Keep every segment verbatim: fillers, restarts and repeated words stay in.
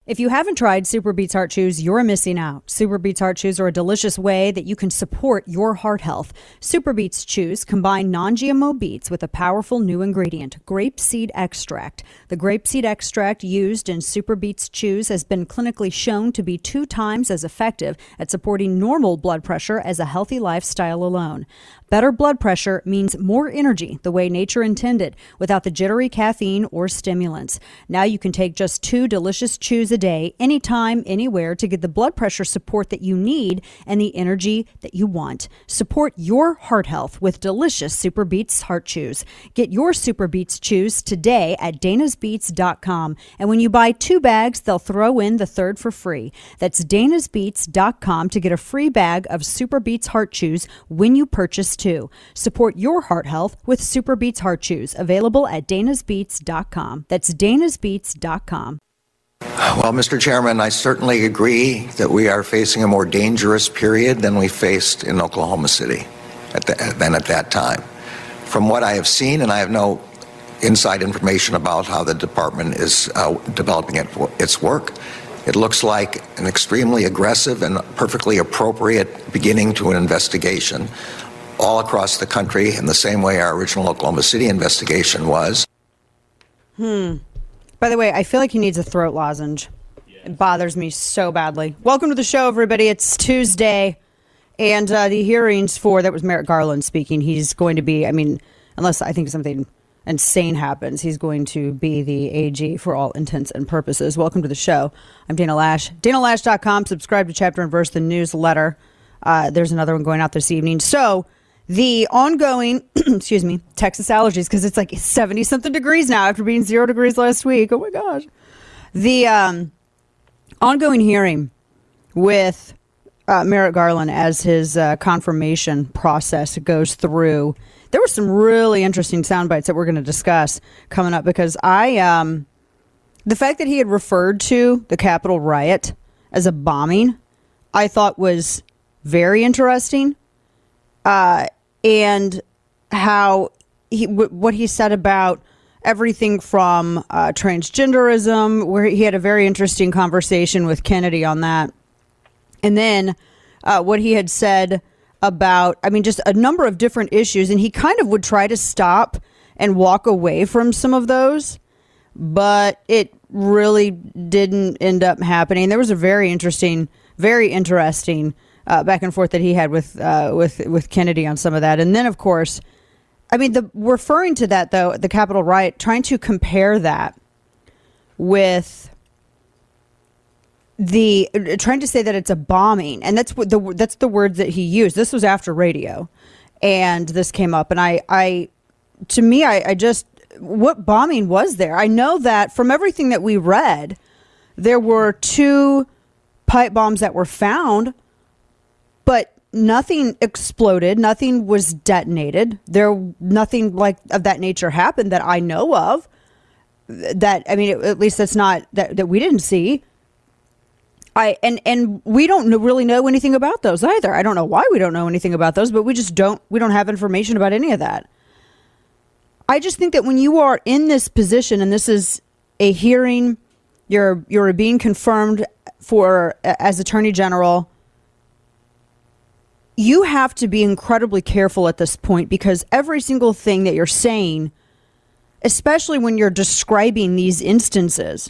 If you haven't tried Super Beets Heart Chews, you're missing out. Super Beets Heart Chews are a delicious way that you can support your heart health. Super Beets Chews combine non-G M O beets with a powerful new ingredient, grapeseed extract. The grapeseed extract used in Super Beets Chews has been clinically shown to be two times as effective at supporting normal blood pressure as a healthy lifestyle alone. Better blood pressure means more energy, the way nature intended, without the jittery caffeine or stimulants. Now you can take just two delicious chews a day, anytime, anywhere, to get the blood pressure support that you need and the energy that you want. Support your heart health with delicious Super Beets Heart Chews. Get your Super Beets Chews today at danas beets dot com. And when you buy two bags, they'll throw in the third for free. That's danas beets dot com to get a free bag of Super Beets Heart Chews when you purchase two. Support your heart health with Super Beets Heart Chews, available at danas beets dot com. That's danas beets dot com. Well, Mister Chairman, I certainly agree that we are facing a more dangerous period than we faced in Oklahoma City at the, than at that time. From what I have seen, and I have no inside information about how the department is uh, developing it, its work, it looks like an extremely aggressive and perfectly appropriate beginning to an investigation all across the country in the same way our original Oklahoma City investigation was. Hmm. By the way, I feel like he needs a throat lozenge. It bothers me so badly. Welcome to the show, everybody. It's Tuesday, and uh, the hearings for, that was Merrick Garland speaking. He's going to be, I mean, unless I think something insane happens, he's going to be the A G for all intents and purposes. Welcome to the show. I'm Dana Lash. dana lash dot com. Subscribe to Chapter and Verse, the newsletter. Uh, there's another one going out this evening. So, the ongoing, excuse me, Texas allergies, because it's like seventy-something degrees now after being zero degrees last week. Oh, my gosh. The um, ongoing hearing with uh, Merrick Garland as his uh, confirmation process goes through. There were some really interesting sound bites that we're going to discuss coming up, because I, um, the fact that he had referred to the Capitol riot as a bombing, I thought was very interesting. Uh, and how he, w- what he said about everything from uh, transgenderism, where he had a very interesting conversation with Kennedy on that. And then uh, what he had said about, I mean, just a number of different issues. And he kind of would try to stop and walk away from some of those, but it really didn't end up happening. There was a very interesting, very interesting Uh, back and forth that he had with uh, with with Kennedy on some of that. And then, of course, I mean, the referring to that, though, the Capitol riot, trying to compare that with the trying to say that it's a bombing. And that's what the that's the words that he used. This was after radio, and this came up. And I, I to me, I, I just what bombing was there? I know that from everything that we read, there were two pipe bombs that were found, but nothing exploded. Nothing was detonated. There, nothing like of that nature happened that I know of. That, I mean, at least that's not that, that we didn't see. I and and we don't know, really know anything about those either. I don't know why we don't know anything about those, but we just don't. We don't have information about any of that. I just think that when you are in this position, and this is a hearing, you're you're being confirmed for as Attorney General. You have to be incredibly careful at this point, because every single thing that you're saying, especially when you're describing these instances,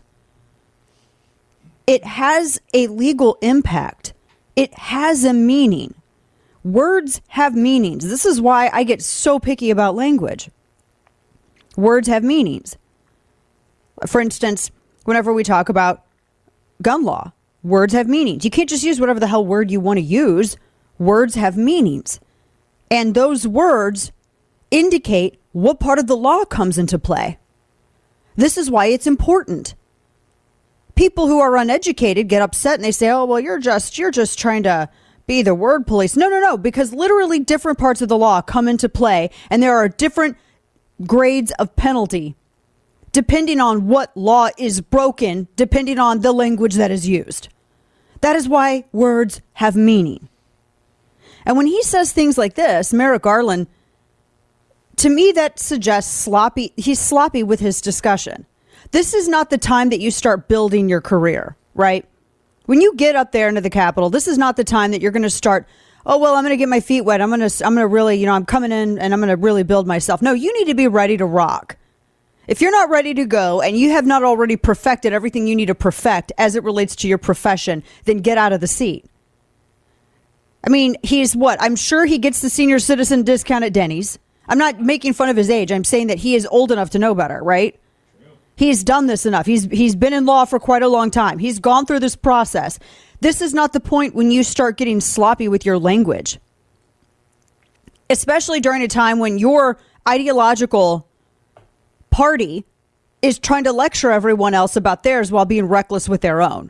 it has a legal impact. It has a meaning. Words have meanings. This is why I get so picky about language. Words have meanings. For instance, whenever we talk about gun law, words have meanings. You can't just use whatever the hell word you want to use. Words have meanings, and those words indicate what part of the law comes into play. This is why it's important. People who are uneducated get upset and they say, oh, well, you're just you're just trying to be the word police. No, no, no, because literally different parts of the law come into play, and there are different grades of penalty depending on what law is broken, depending on the language that is used. That is why words have meaning. And when he says things like this, Merrick Garland, to me, that suggests sloppy. He's sloppy with his discussion. This is not the time that you start building your career, right? When you get up there into the Capitol, this is not the time that you're going to start, oh, well, I'm going to get my feet wet. I'm going to, I'm going to really, you know, I'm coming in and I'm going to really build myself. No, you need to be ready to rock. If you're not ready to go and you have not already perfected everything you need to perfect as it relates to your profession, then get out of the seat. I mean, he's what? I'm sure he gets the senior citizen discount at Denny's. I'm not making fun of his age. I'm saying that he is old enough to know better, right? He's done this enough. He's he's been in law for quite a long time. He's gone through this process. This is not the point when you start getting sloppy with your language, especially during a time when your ideological party is trying to lecture everyone else about theirs while being reckless with their own.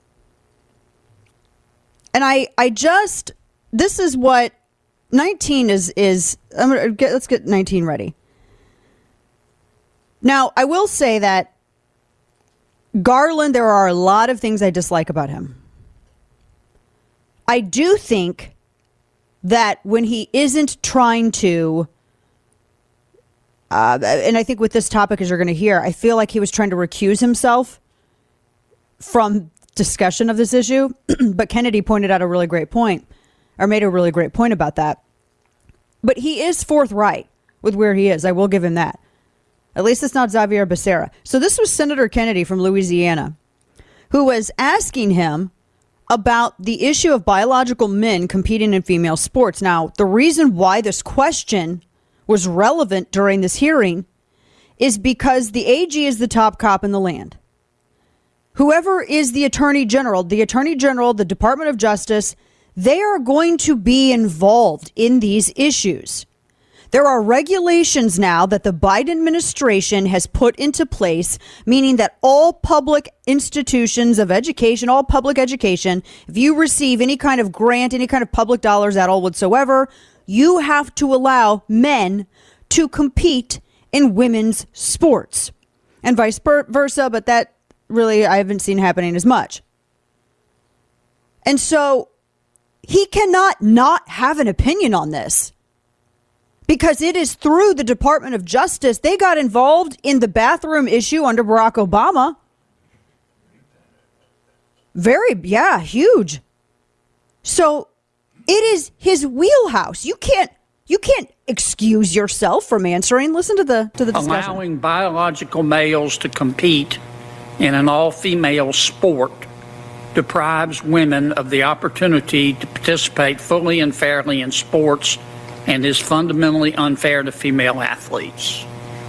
And I, I just, this is what nineteen is, is I'm gonna get, let's get nineteen ready. Now, I will say that Garland, there are a lot of things I dislike about him. I do think that when he isn't trying to, uh, and I think with this topic, as you're going to hear, I feel like he was trying to recuse himself from discussion of this issue. But Kennedy pointed out a really great point, or made a really great point about that. But he is forthright with where he is. I will give him that. At least it's not Xavier Becerra. So this was Senator Kennedy from Louisiana, who was asking him about the issue of biological men competing in female sports. Now, the reason why this question was relevant during this hearing is because the A G is the top cop in the land. Whoever is the attorney general, the attorney general, the Department of Justice, they are going to be involved in these issues. There are regulations now that the Biden administration has put into place, meaning that all public institutions of education, all public education, if you receive any kind of grant, any kind of public dollars at all whatsoever, you have to allow men to compete in women's sports and vice versa. But that really, I haven't seen happening as much. And so he cannot not have an opinion on this. Because it is through the Department of Justice. They got involved in the bathroom issue under Barack Obama. Very, yeah, huge. So it is his wheelhouse. You can't, you can't excuse yourself from answering. Listen to the to the discussion. Allowing biological males to compete in an all-female sport deprives women of the opportunity to participate fully and fairly in sports, and is fundamentally unfair to female athletes.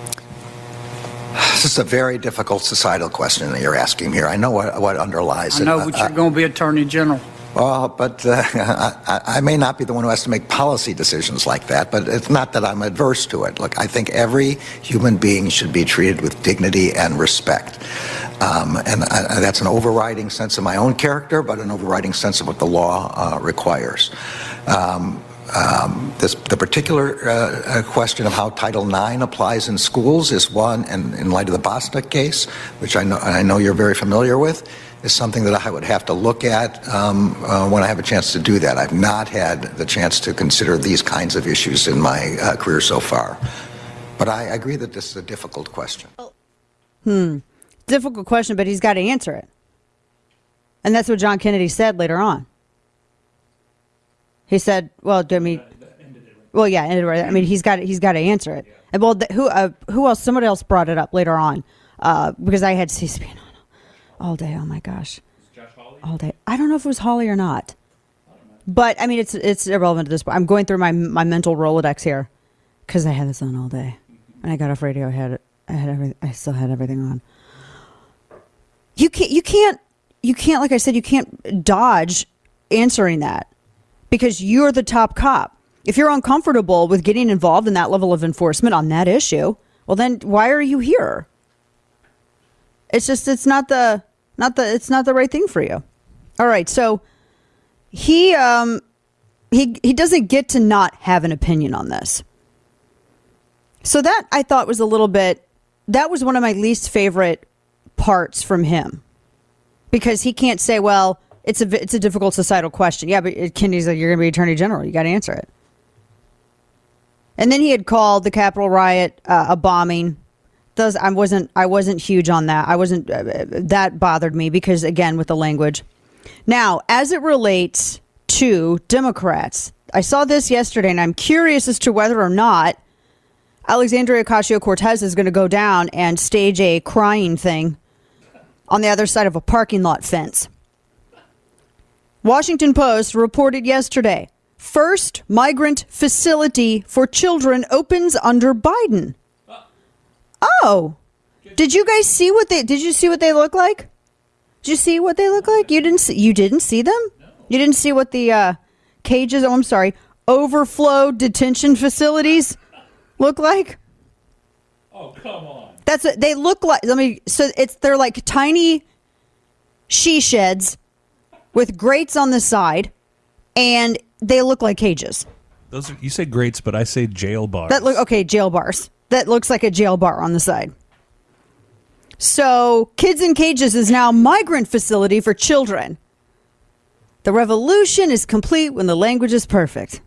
This is a very difficult societal question that you're asking here. I know what, what underlies I it. know, but you're uh, going to be Attorney General. Well, but uh, I, I may not be the one who has to make policy decisions like that, but it's not that I'm adverse to it. Look, I think every human being should be treated with dignity and respect. Um, and I, that's an overriding sense of my own character, but an overriding sense of what the law uh, requires. Um, Um, this, the particular uh, question of how Title nine applies in schools is one, and in light of the Bostic case, which I know, I know you're very familiar with, is something that I would have to look at um, uh, when I have a chance to do that. I've not had the chance to consider these kinds of issues in my uh, career so far. But I agree that this is a difficult question. Hmm. Difficult question, but he's got to answer it. And that's what John Kennedy said later on. He said, "Well, I mean, well, yeah, I mean, he's got he's got to answer it." And well, who uh, who else? Somebody else brought it up later on uh, because I had C-SPAN on all day. Oh my gosh, all day. I don't know if it was Holly or not, but I mean, it's it's irrelevant to this point. I'm going through my my mental Rolodex here because I had this on all day, and I got off radio. I had it. I had everything. I still had everything on. You can't. You can't. You can't. Like I said, you can't dodge answering that. Because you're the top cop. If you're uncomfortable with getting involved in that level of enforcement on that issue, well, then why are you here? It's just, it's not the, not the, it's not the right thing for you. All right. So he, um, he, he doesn't get to not have an opinion on this. So that I thought was a little bit, that was one of my least favorite parts from him. Because he can't say, well, It's a it's a difficult societal question. Yeah, but Kennedy's like, you're going to be Attorney General. You got to answer it. And then he had called the Capitol riot uh, a bombing, does I wasn't I wasn't huge on that. I wasn't uh, that bothered me because again with the language. Now, as it relates to Democrats, I saw this yesterday and I'm curious as to whether or not Alexandria Ocasio-Cortez is going to go down and stage a crying thing on the other side of a parking lot fence. Washington Post reported yesterday, first migrant facility for children opens under Biden. Oh, did you guys see what they, did you see what they look like? Did you see what they look like? You didn't see, you didn't see them? You didn't see what the uh, cages, oh, I'm sorry, overflow detention facilities look like? Oh, come on. That's what they look like. Let me, so it's, they're like tiny she sheds with grates on the side, and they look like cages. Those are, you say grates, but I say jail bars. That look okay, jail bars. That looks like a jail bar on the side. So, Kids in Cages is now a migrant facility for children. The revolution is complete when the language is perfect.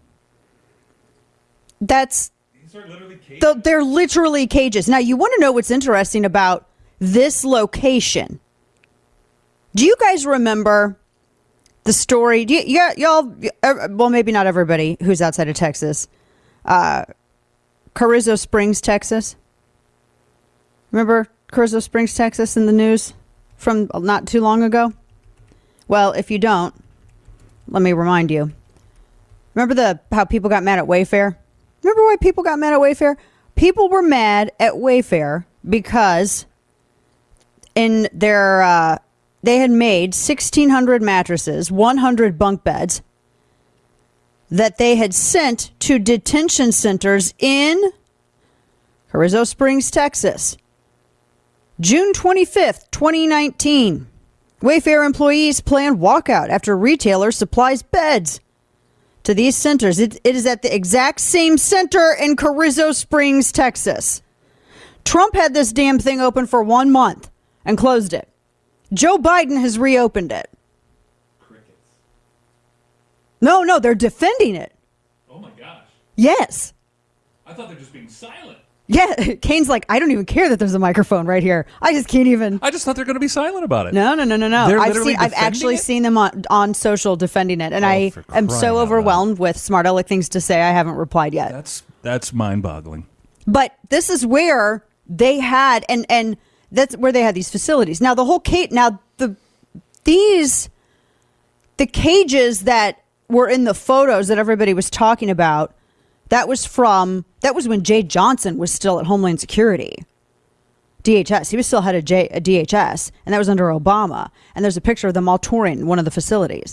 That's These are literally cages. the, they're literally cages. Now, you want to know what's interesting about this location? Do you guys remember the story? Do you, yeah, y'all. Well, maybe not everybody who's outside of Texas. Uh, Carrizo Springs, Texas. Remember Carrizo Springs, Texas, in the news from not too long ago? Well, if you don't, let me remind you. Remember the how people got mad at Wayfair? Remember why people got mad at Wayfair? People were mad at Wayfair because in their uh, they had made sixteen hundred mattresses, one hundred bunk beds that they had sent to detention centers in Carrizo Springs, Texas. June twenty-fifth, twenty nineteen. Wayfair employees plan walkout after retailer supplies beds to these centers. It, it is at the exact same center in Carrizo Springs, Texas. Trump had this damn thing open for one month and closed it. Joe Biden has reopened it. Crickets. No, no, they're defending it. Oh my gosh. Yes. I thought they were just being silent. Yeah, Kane's like, I don't even care that there's a microphone right here. I just can't even. I just thought they were going to be silent about it. No, no, no, no, no. They're I've literally seen, I've defending actually it? seen them on, on social defending it, and Oh, I for am crying so out overwhelmed with smart aleck things to say. I haven't replied yet. That's that's mind-boggling. But this is where they had, and and that's where they had these facilities. Now the whole cage. Now the these the cages that were in the photos that everybody was talking about. That was from, that was when Jay Johnson was still at Homeland Security. D H S. He was still head of J, D H S, and that was under Obama. And there's a picture of them all touring one of the facilities.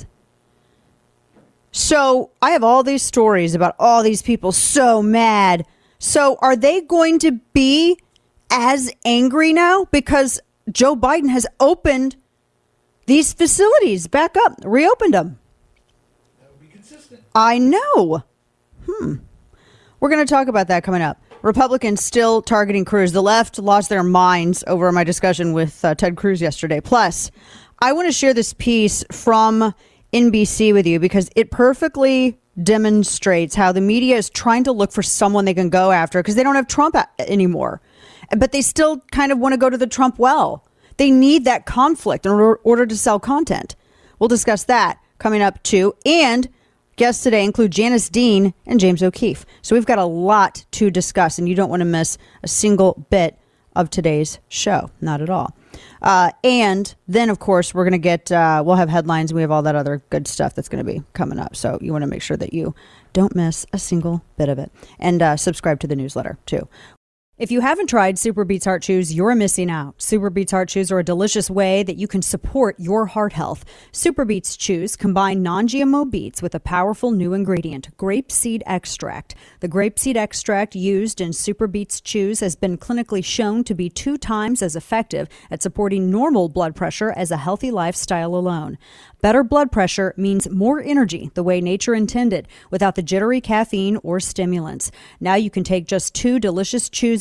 So I have all these stories about all these people so mad. So are they going to be as angry now? Because Joe Biden has opened these facilities back up, reopened them. That would be consistent. I know. Hmm. We're going to talk about that coming up. Republicans still targeting Cruz. The left lost their minds over my discussion with uh, Ted Cruz yesterday. Plus, I want to share this piece from N B C with you because it perfectly demonstrates how the media is trying to look for someone they can go after because they don't have Trump a- anymore. But they still kind of want to go to the Trump well. They need that conflict in order, order to sell content. We'll discuss that coming up too. And guests today include Janice Dean and James O'Keefe. So we've got a lot to discuss, and you don't want to miss a single bit of today's show. Not at all. Uh, and then, of course, we're going to get, uh, we'll have headlines, and we have all that other good stuff that's going to be coming up. So you want to make sure that you don't miss a single bit of it. And uh, subscribe to the newsletter, too. If you haven't tried Super Beets Heart Chews, you're missing out. Super Beets Heart Chews are a delicious way that you can support your heart health. Super Beets Chews combine non-G M O beets with a powerful new ingredient, grapeseed extract. The grapeseed extract used in Super Beets Chews has been clinically shown to be two times as effective at supporting normal blood pressure as a healthy lifestyle alone. Better blood pressure means more energy, the way nature intended, without the jittery caffeine or stimulants. Now you can take just two delicious chews a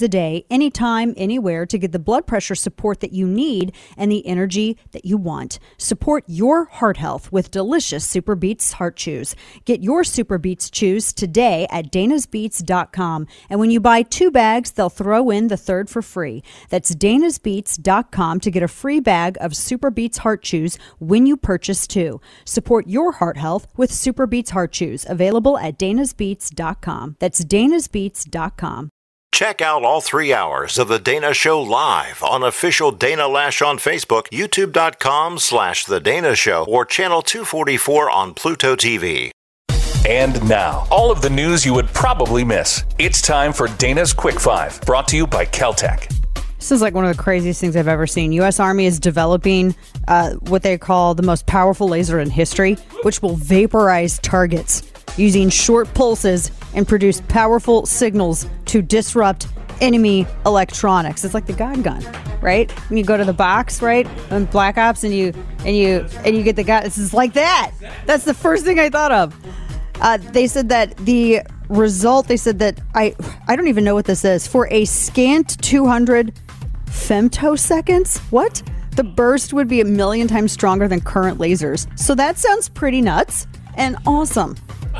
a day, anytime, anywhere, to get the blood pressure support that you need and the energy that you want. Support your heart health with delicious Super Beets Heart Chews. Get your Super Beets Chews today at danas beets dot com. And when you buy two bags, they'll throw in the third for free. That's danas beets dot com to get a free bag of Super Beets Heart Chews when you purchase two. Support your heart health with Super Beets Heart Chews, available at danas beets dot com. That's danas beets dot com. Check out all three hours of The Dana Show live on official Dana Lash on Facebook, youtube.com slash The Dana Show, or channel two forty-four on Pluto T V. And now, all of the news you would probably miss. It's time for Dana's Quick Five, brought to you by Keltec. This is like one of the craziest things I've ever seen. U S Army is developing uh, what they call the most powerful laser in history, which will vaporize targets using short pulses and produce powerful signals to disrupt enemy electronics. It's like the God gun, right? When you go to the box, right, on Black Ops, and you and you and you get the gun. It's just like that. That's the first thing I thought of. Uh, they said that the result. They said that I I don't even know what this is. For a scant two hundred femtoseconds, what? The burst would be a million times stronger than current lasers. So that sounds pretty nuts and awesome.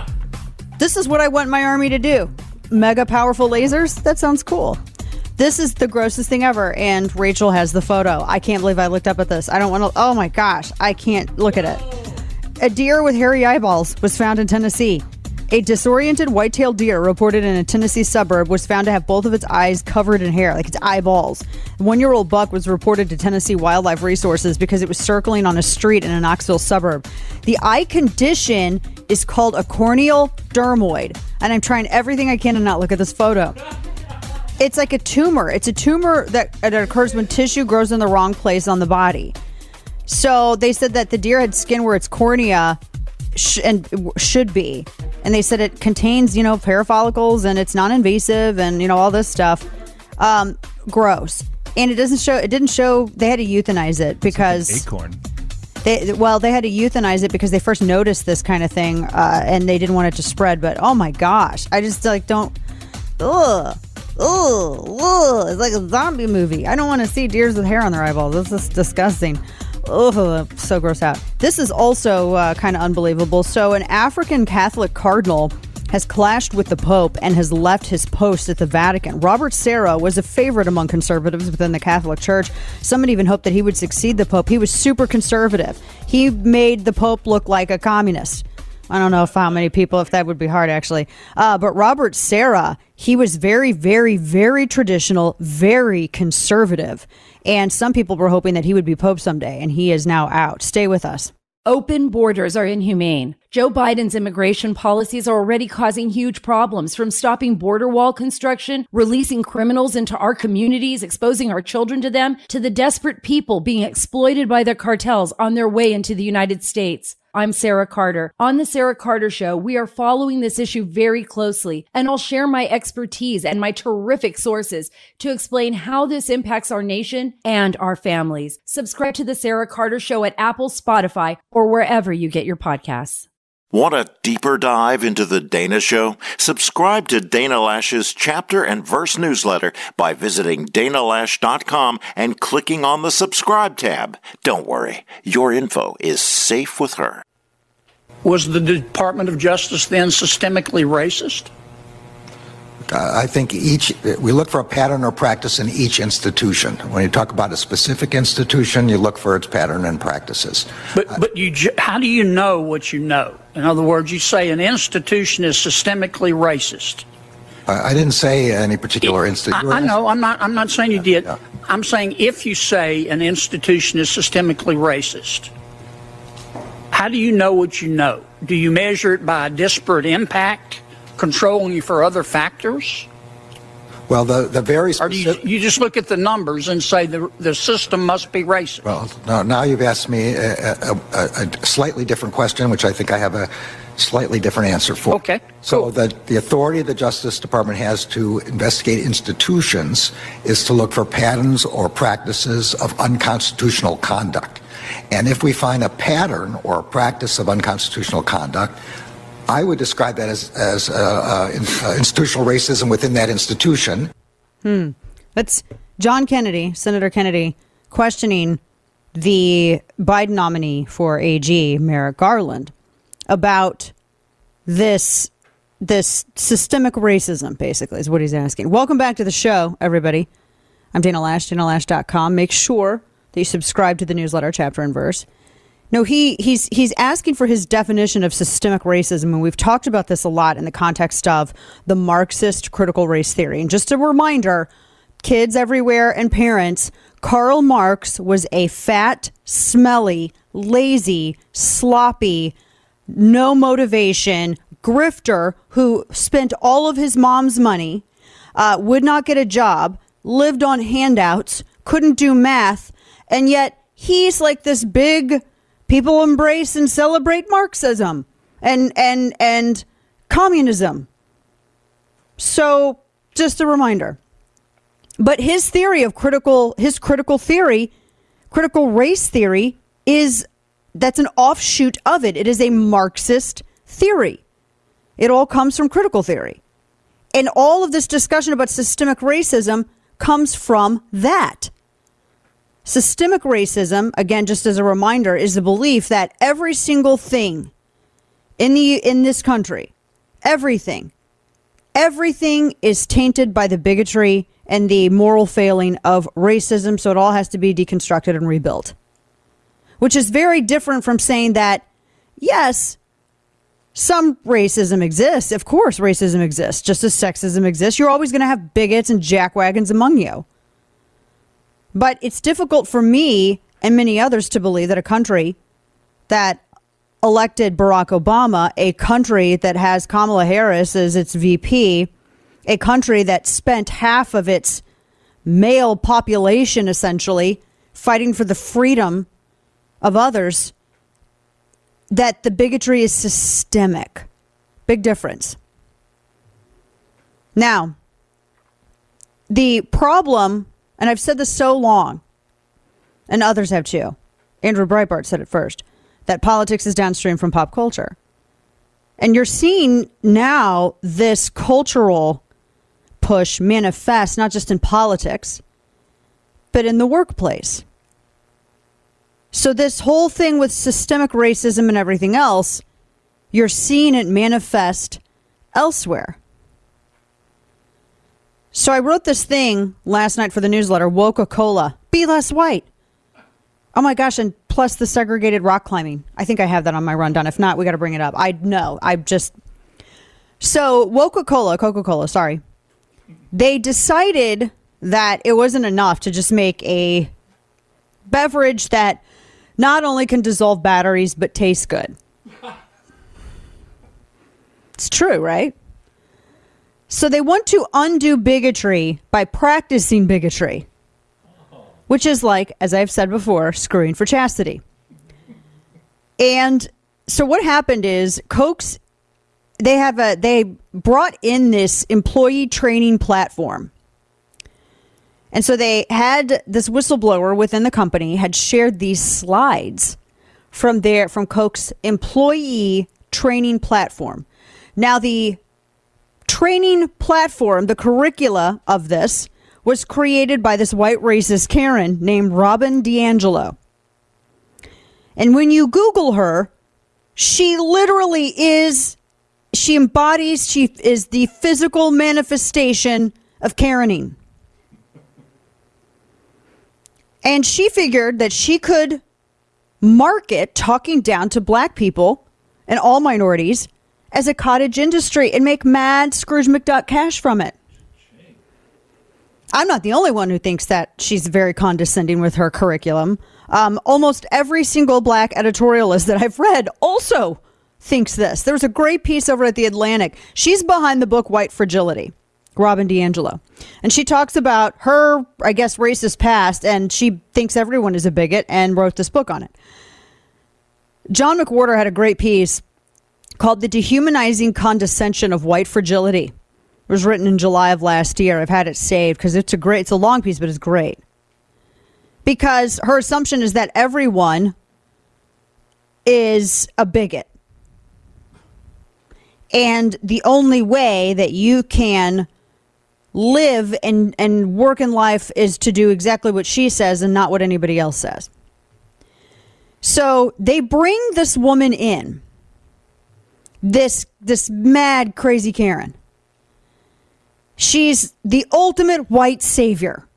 This is what I want my army to do. Mega powerful lasers? That sounds cool. This is the grossest thing ever, and Rachel has the photo. I can't believe I looked up at this. I don't want to... Oh my gosh, I can't look at it. A deer with hairy eyeballs was found in Tennessee. A disoriented white-tailed deer reported in a Tennessee suburb was found to have both of its eyes covered in hair, like its eyeballs. A one-year-old buck was reported to Tennessee Wildlife Resources because it was circling on a street in a Knoxville suburb. The eye condition is called a corneal dermoid, and I'm trying everything I can to not look at this photo. It's like a tumor. It's a tumor that, that occurs when tissue grows in the wrong place on the body. So they said that the deer had skin where its cornea sh- and should be. And they said it contains, you know, hair follicles, and it's non-invasive, and, you know, all this stuff. Um, gross. And it doesn't show, it didn't show, they had to euthanize it because... It's like an acorn. They, well, they had to euthanize it because they first noticed this kind of thing, uh, and they didn't want it to spread. But, oh my gosh, I just, like, don't... Ugh. Ugh. Ugh. It's like a zombie movie. I don't want to see deers with hair on their eyeballs. This is disgusting. Oh, so gross out. This is also uh, kind of unbelievable. So an African Catholic cardinal has clashed with the Pope and has left his post at the Vatican. Robert Serra was a favorite among conservatives within the Catholic Church. Some even hoped that he would succeed the Pope. He was super conservative. He made the Pope look like a communist. I don't know if how many people, if that would be hard, actually. Uh, but Robert Serra, he was very, very, very traditional, very conservative. And some people were hoping that he would be Pope someday, and he is now out. Stay with us. Open borders are inhumane. Joe Biden's immigration policies are already causing huge problems, from stopping border wall construction, releasing criminals into our communities, exposing our children to them, to the desperate people being exploited by the cartels on their way into the United States. I'm Sarah Carter. On The Sarah Carter Show, we are following this issue very closely, and I'll share my expertise and my terrific sources to explain how this impacts our nation and our families. Subscribe to The Sarah Carter Show at Apple, Spotify, or wherever you get your podcasts. Want a deeper dive into The Dana Show? Subscribe to Dana Lash's chapter and verse newsletter by visiting dana lash dot com and clicking on the subscribe tab. Don't worry, your info is safe with her. Was the Department of Justice then systemically racist? Uh, I think each, we look for a pattern or practice in each institution. When you talk about a specific institution, you look for its pattern and practices. But but you, how do you know what you know? In other words, you say an institution is systemically racist. Uh, I didn't say any particular institution. I, I know. I'm not. I'm not saying you did. Yeah. I'm saying if you say an institution is systemically racist, how do you know what you know? Do you measure it by a disparate impact, controlling you for other factors? Well, the the very or do you, you just look at the numbers and say the the system must be racist? Well, no, now you've asked me a, a, a, a slightly different question, which I think I have a slightly different answer for. Okay. So cool. the the authority the Justice Department has to investigate institutions is to look for patterns or practices of unconstitutional conduct. And if we find a pattern or a practice of unconstitutional conduct, I would describe that as, as uh, uh, institutional racism within that institution. Hmm. That's John Kennedy, Senator Kennedy, questioning the Biden nominee for A G, Merrick Garland, about this this systemic racism, basically, is what he's asking. Welcome back to the show, everybody. I'm Dana Lash, Dana Lash dot com. Make sure that you subscribe to the newsletter, chapter and verse. No, he he's he's asking for his definition of systemic racism, and we've talked about this a lot in the context of the Marxist critical race theory. And just a reminder, kids everywhere and parents, Karl Marx was a fat, smelly, lazy, sloppy, no motivation grifter who spent all of his mom's money, uh, would not get a job, lived on handouts, couldn't do math, and yet he's like this big, people embrace and celebrate Marxism and and and communism. So just a reminder. But his theory of critical, his critical theory, critical race theory is, that's an offshoot of it. It is a Marxist theory. It all comes from critical theory. And all of this discussion about systemic racism comes from that. Systemic racism, again, just as a reminder, is the belief that every single thing in the in this country, everything, everything is tainted by the bigotry and the moral failing of racism, so it all has to be deconstructed and rebuilt. Which is very different from saying that, yes, some racism exists. Of course, racism exists, just as sexism exists. You're always going to have bigots and jackwagons among you. But it's difficult for me and many others to believe that a country that elected Barack Obama, a country that has Kamala Harris as its V P, a country that spent half of its male population essentially fighting for the freedom of others, that the bigotry is systemic. Big difference. Now, the problem, and I've said this so long, and others have too, Andrew Breitbart said it first, that politics is downstream from pop culture. And you're seeing now this cultural push manifest not just in politics, but in the workplace. So this whole thing with systemic racism and everything else, you're seeing it manifest elsewhere. So I wrote this thing last night for the newsletter, Woca-Cola, be less white. Oh my gosh, and plus the segregated rock climbing. I think I have that on my rundown. If not, we got to bring it up. I know. I just... So Woca-Cola, Coca-Cola, sorry. They decided that it wasn't enough to just make a beverage that not only can dissolve batteries, but tastes good. It's true, right? So they want to undo bigotry by practicing bigotry, which is like, as I've said before, screwing for chastity. And so what happened is Coke's, they have a, they brought in this employee training platform. And so they had this whistleblower within the company had shared these slides from their, from Coke's employee training platform. Now the training platform, the curricula of this, was created by this white racist Karen named Robin DiAngelo. And when you Google her, she literally is, she embodies, she is the physical manifestation of Karening. And she figured that she could market talking down to black people and all minorities as a cottage industry and make mad Scrooge McDuck cash from it. I'm not the only one who thinks that she's very condescending with her curriculum. Um, almost every single black editorialist that I've read also thinks this. There was a great piece over at The Atlantic. She's behind the book White Fragility, Robin DiAngelo. And she talks about her, I guess, racist past, and she thinks everyone is a bigot and wrote this book on it. John McWhorter had a great piece called The Dehumanizing Condescension of White Fragility. It was written in July of last year. I've had it saved because it's a great, it's a long piece, but it's great. Because her assumption is that everyone is a bigot. And the only way that you can live and, and work in life is to do exactly what she says and not what anybody else says. So they bring this woman in, this this mad, crazy Karen. She's the ultimate white savior.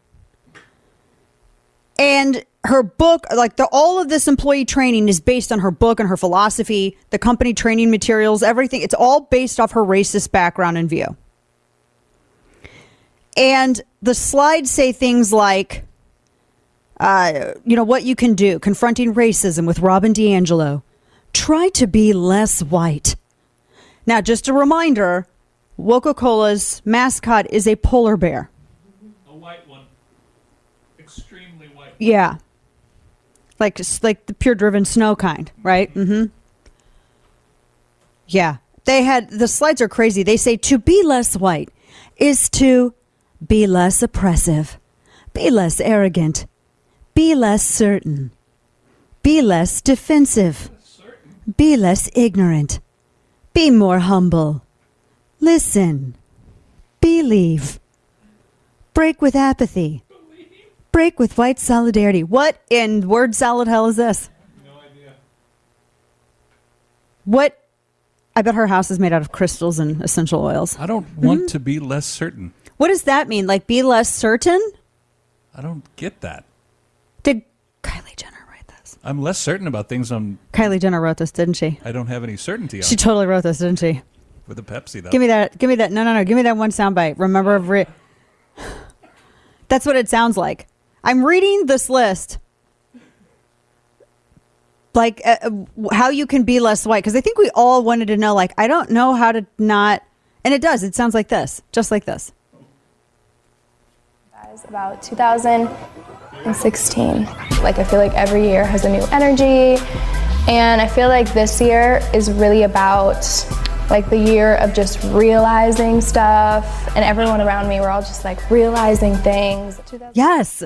And her book, like the, all of this employee training is based on her book and her philosophy, the company training materials, everything. It's all based off her racist background and view. And the slides say things like, uh, you know, what you can do, confronting racism with Robin DiAngelo. Try to be less white. Now, just a reminder, Coca-Cola's mascot is a polar bear. A white one. Extremely white. Yeah. Like, like the pure driven snow kind, right? Mm-hmm. Yeah. They had, the slides are crazy. They say to be less white is to be less oppressive, be less arrogant, be less certain, be less defensive, be less ignorant, be more humble, listen, believe, break with apathy, break with white solidarity. What in word salad hell is this? No idea. What? I bet her house is made out of crystals and essential oils. I don't want Mm-hmm. to be less certain. What does that mean? Like, be less certain? I don't get that. Did Kylie Jenner write this? I'm less certain about things I'm, Kylie Jenner wrote this, didn't she? I don't have any certainty on. She totally wrote this, didn't she? With a Pepsi, though. Give me that. Give me that. No, no, no. Give me that one soundbite. Remember, every. That's what it sounds like. I'm reading this list. Like, uh, how you can be less white. Because I think we all wanted to know, like, I don't know how to not. And it does. It sounds like this. Just like this. About two thousand sixteen. Like, I feel like every year has a new energy, and I feel like this year is really about like the year of just realizing stuff, and everyone around me, we're all just like realizing things. Yes.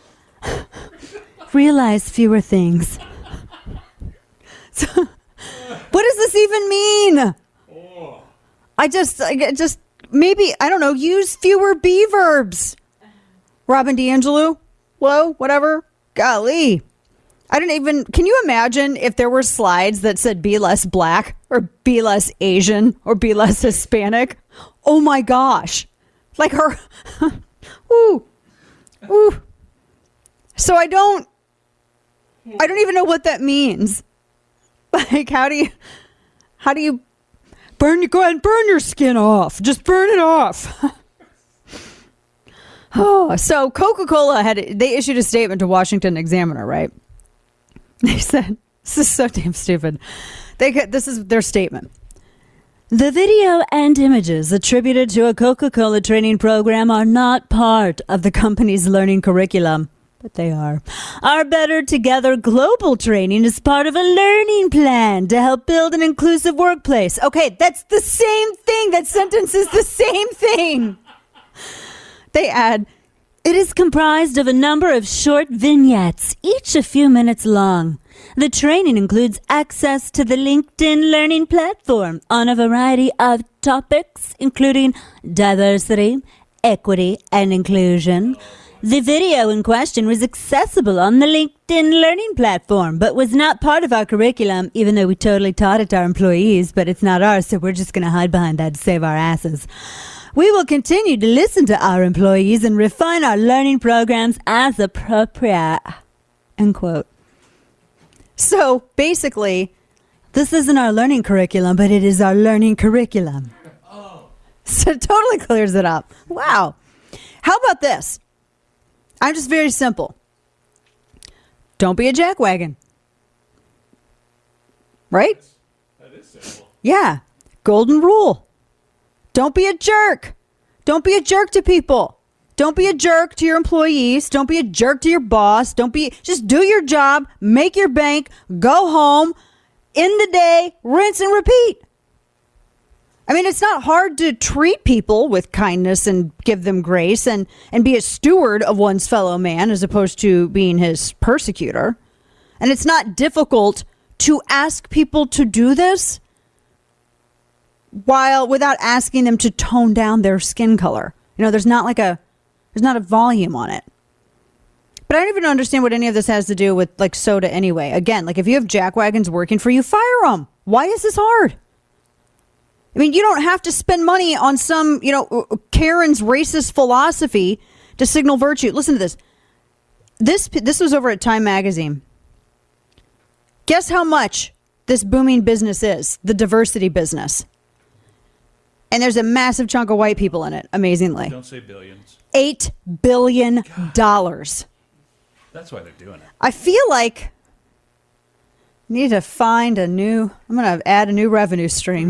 Realize fewer things. So, what does this even mean? I just, I just maybe, I don't know, use fewer be verbs. Robin DiAngelo, whoa, whatever. Golly. I don't even, can you imagine if there were slides that said be less black or be less Asian or be less Hispanic? Oh my gosh. Like her, ooh, ooh. So I don't, I don't even know what that means. Like, how do you, how do you burn, go ahead and burn your skin off. Just burn it off. Oh, so Coca-Cola had, they issued a statement to Washington Examiner, right? They said, this is so damn stupid. They this is their statement. The video and images attributed to a Coca-Cola training program are not part of the company's learning curriculum, but they are. Our Better Together global training is part of a learning plan to help build an inclusive workplace. Okay, that's the same thing. That sentence is the same thing. They add, it is comprised of a number of short vignettes, each a few minutes long. The training includes access to the LinkedIn Learning platform on a variety of topics, including diversity, equity, and inclusion. The video in question was accessible on the LinkedIn Learning platform, but was not part of our curriculum, even though we totally taught it to our employees, but it's not ours, so we're just going to hide behind that to save our asses. We will continue to listen to our employees and refine our learning programs as appropriate. End quote. So basically, this isn't our learning curriculum, but it is our learning curriculum. Oh. So it totally clears it up. Wow. How about this? I'm just very simple. Don't be a jackwagon. Right? That is simple. Yeah. Golden rule. Don't be a jerk. Don't be a jerk to people. Don't be a jerk to your employees. Don't be a jerk to your boss. Don't be, just do your job, make your bank, go home, end the day, rinse and repeat. I mean, it's not hard to treat people with kindness and give them grace and, and be a steward of one's fellow man as opposed to being his persecutor. And it's not difficult to ask people to do this while without asking them to tone down their skin color. You know, there's not like a, there's not a volume on it. But I don't even understand what any of this has to do with like soda anyway. Again, like if you have jack wagons working for you, fire them. Why is this hard? I mean, you don't have to spend money on some, you know, Karen's racist philosophy to signal virtue. Listen to this. This this was over at Time Magazine. Guess how much this booming business is, the diversity business. And there's a massive chunk of white people in it, amazingly. Don't say billions. Eight billion dollars. That's why they're doing it. I feel like I need to find a new, I'm going to add a new revenue stream.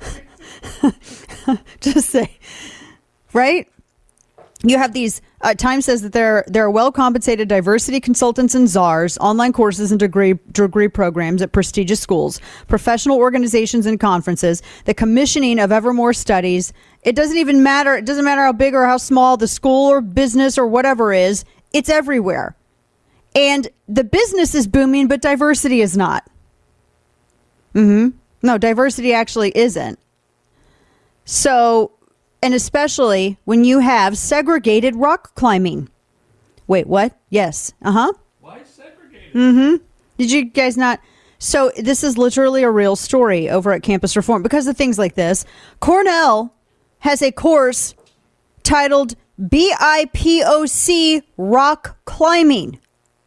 Just say, right? You have these, uh, Time says that there, there are well-compensated diversity consultants and czars, online courses and degree degree programs at prestigious schools, professional organizations and conferences, the commissioning of ever more studies. It doesn't even matter. It doesn't matter how big or how small the school or business or whatever is. It's everywhere. And the business is booming, but diversity is not. Mm-hmm. No, diversity actually isn't. So, and especially when you have segregated rock climbing. Wait, what? Yes. Uh-huh. Why segregated? Mm-hmm. Did you guys not? So this is literally a real story over at Campus Reform. Because of things like this, Cornell has a course titled B I P O C Rock Climbing.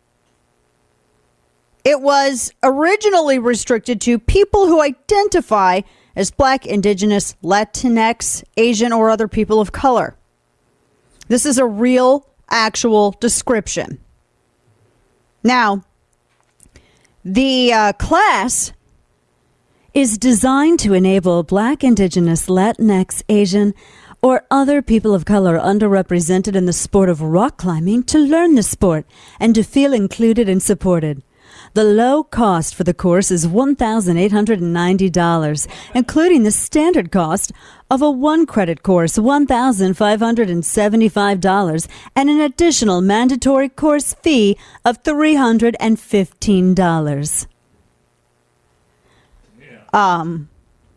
It was originally restricted to people who identify as Black, Indigenous, Latinx, Asian, or other people of color. This is a real, actual description. Now, the uh, class is designed to enable Black, Indigenous, Latinx, Asian, or other people of color underrepresented in the sport of rock climbing to learn the sport and to feel included and supported. The low cost for the course is one thousand eight hundred ninety dollars, including the standard cost of a one-credit course, one thousand five hundred seventy-five dollars, and an additional mandatory course fee of three hundred fifteen dollars. Yeah. Um,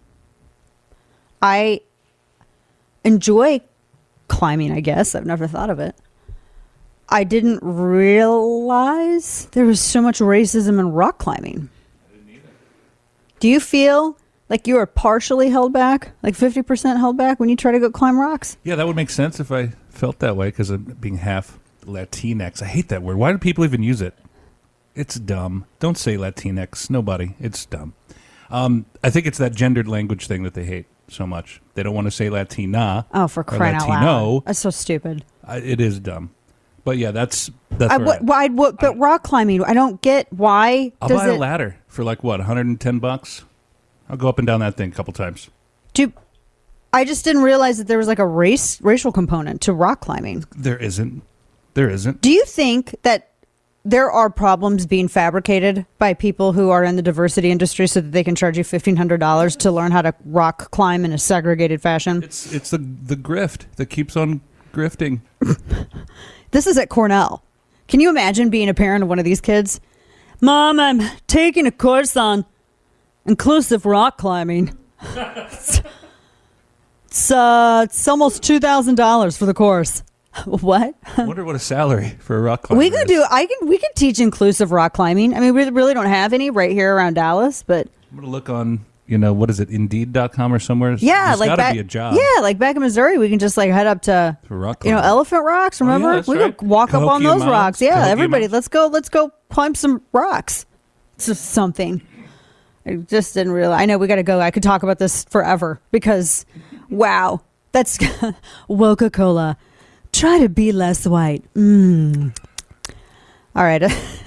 I enjoy climbing, I guess. I've never thought of it. I didn't realize there was so much racism in rock climbing. I didn't either. Do you feel like you are partially held back, like fifty percent held back when you try to go climb rocks? Yeah, that would make sense if I felt that way because of being half Latinx. I hate that word. Why do people even use it? It's dumb. Don't say Latinx. Nobody. It's dumb. Um, I think it's that gendered language thing that they hate so much. They don't want to say Latina. Oh, for crying out Latino. loud. That's so stupid. I, it is dumb. But yeah, that's that's I, where what, why? What? But rock climbing, I don't get why. I'll does buy a it, ladder for like what, one hundred ten bucks. I'll go up and down that thing a couple times. Do I just didn't realize that there was like a race racial component to rock climbing. There isn't. There isn't. Do you think that there are problems being fabricated by people who are in the diversity industry so that they can charge you fifteen hundred dollars to learn how to rock climb in a segregated fashion? It's it's the the grift that keeps on grifting. This is at Cornell. Can you imagine being a parent of one of these kids? Mom, I'm taking a course on inclusive rock climbing. it's, it's, uh, it's almost two thousand dollars for the course. What? I wonder what a salary for a rock climber We could is. do. I can. We could teach inclusive rock climbing. I mean, we really don't have any right here around Dallas, but I'm gonna look on, you know, what is it, Indeed dot com or somewhere? yeah, There's like gotta back, be a job. yeah, like back in Missouri, we can just like head up to For rock you know climbing. Elephant Rocks. Oh, yeah, Remember, that's we right. could walk up on Cahokia those Mountains. rocks. Yeah, Cahokia everybody, Mountains. let's go. Let's go climb some rocks. It's just something. I just didn't realize. I know we got to go. I could talk about this forever because, wow, that's Coca-Cola. Try to be less white. Mm. All right.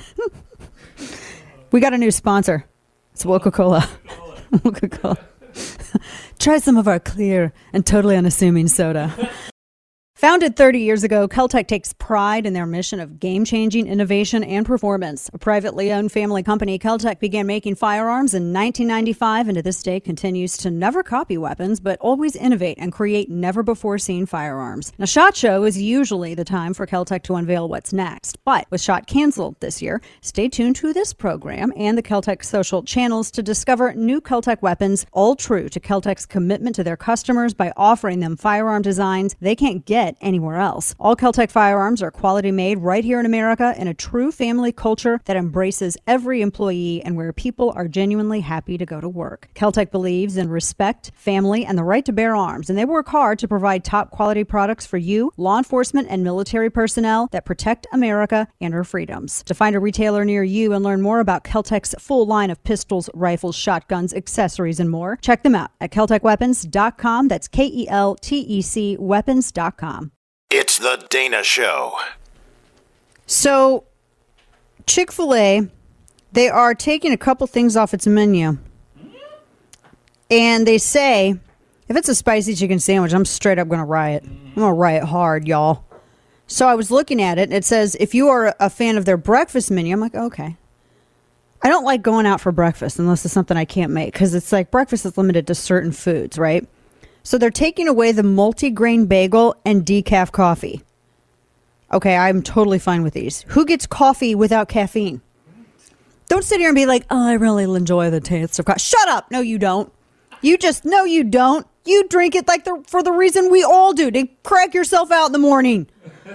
We got a new sponsor. It's Coca-Cola. Coca-Cola. Try some of our clear and totally unassuming soda. Founded thirty years ago, Keltec takes pride in their mission of game-changing innovation and performance. A privately owned family company, Keltec began making firearms in nineteen ninety-five and to this day continues to never copy weapons, but always innovate and create never-before-seen firearms. Now, SHOT Show is usually the time for Keltec to unveil what's next, but with SHOT canceled this year, stay tuned to this program and the Keltec social channels to discover new Keltec weapons, all true to Keltec's commitment to their customers by offering them firearm designs they can't get get anywhere else. All Keltec firearms are quality made right here in America in a true family culture that embraces every employee and where people are genuinely happy to go to work. Keltec believes in respect, family, and the right to bear arms, and they work hard to provide top quality products for you, law enforcement, and military personnel that protect America and her freedoms. To find a retailer near you and learn more about Keltec's full line of pistols, rifles, shotguns, accessories, and more, check them out at keltec weapons dot com. That's K E L T E C weapons dot com. It's the Dana Show. So, Chick-fil-A, they are taking a couple things off its menu. And they say, if it's a spicy chicken sandwich, I'm straight up going to riot. I'm going to riot hard, y'all. So I was looking at it, and it says, if you are a fan of their breakfast menu, I'm like, okay. I don't like going out for breakfast unless it's something I can't make, because it's like breakfast is limited to certain foods, right? So they're taking away the multi-grain bagel and decaf coffee. Okay, I'm totally fine with these. Who gets coffee without caffeine? Don't sit here and be like, oh, I really enjoy the taste of coffee. Shut up. No, you don't. You just, no, you don't. You drink it like the for the reason we all do, to crack yourself out in the morning.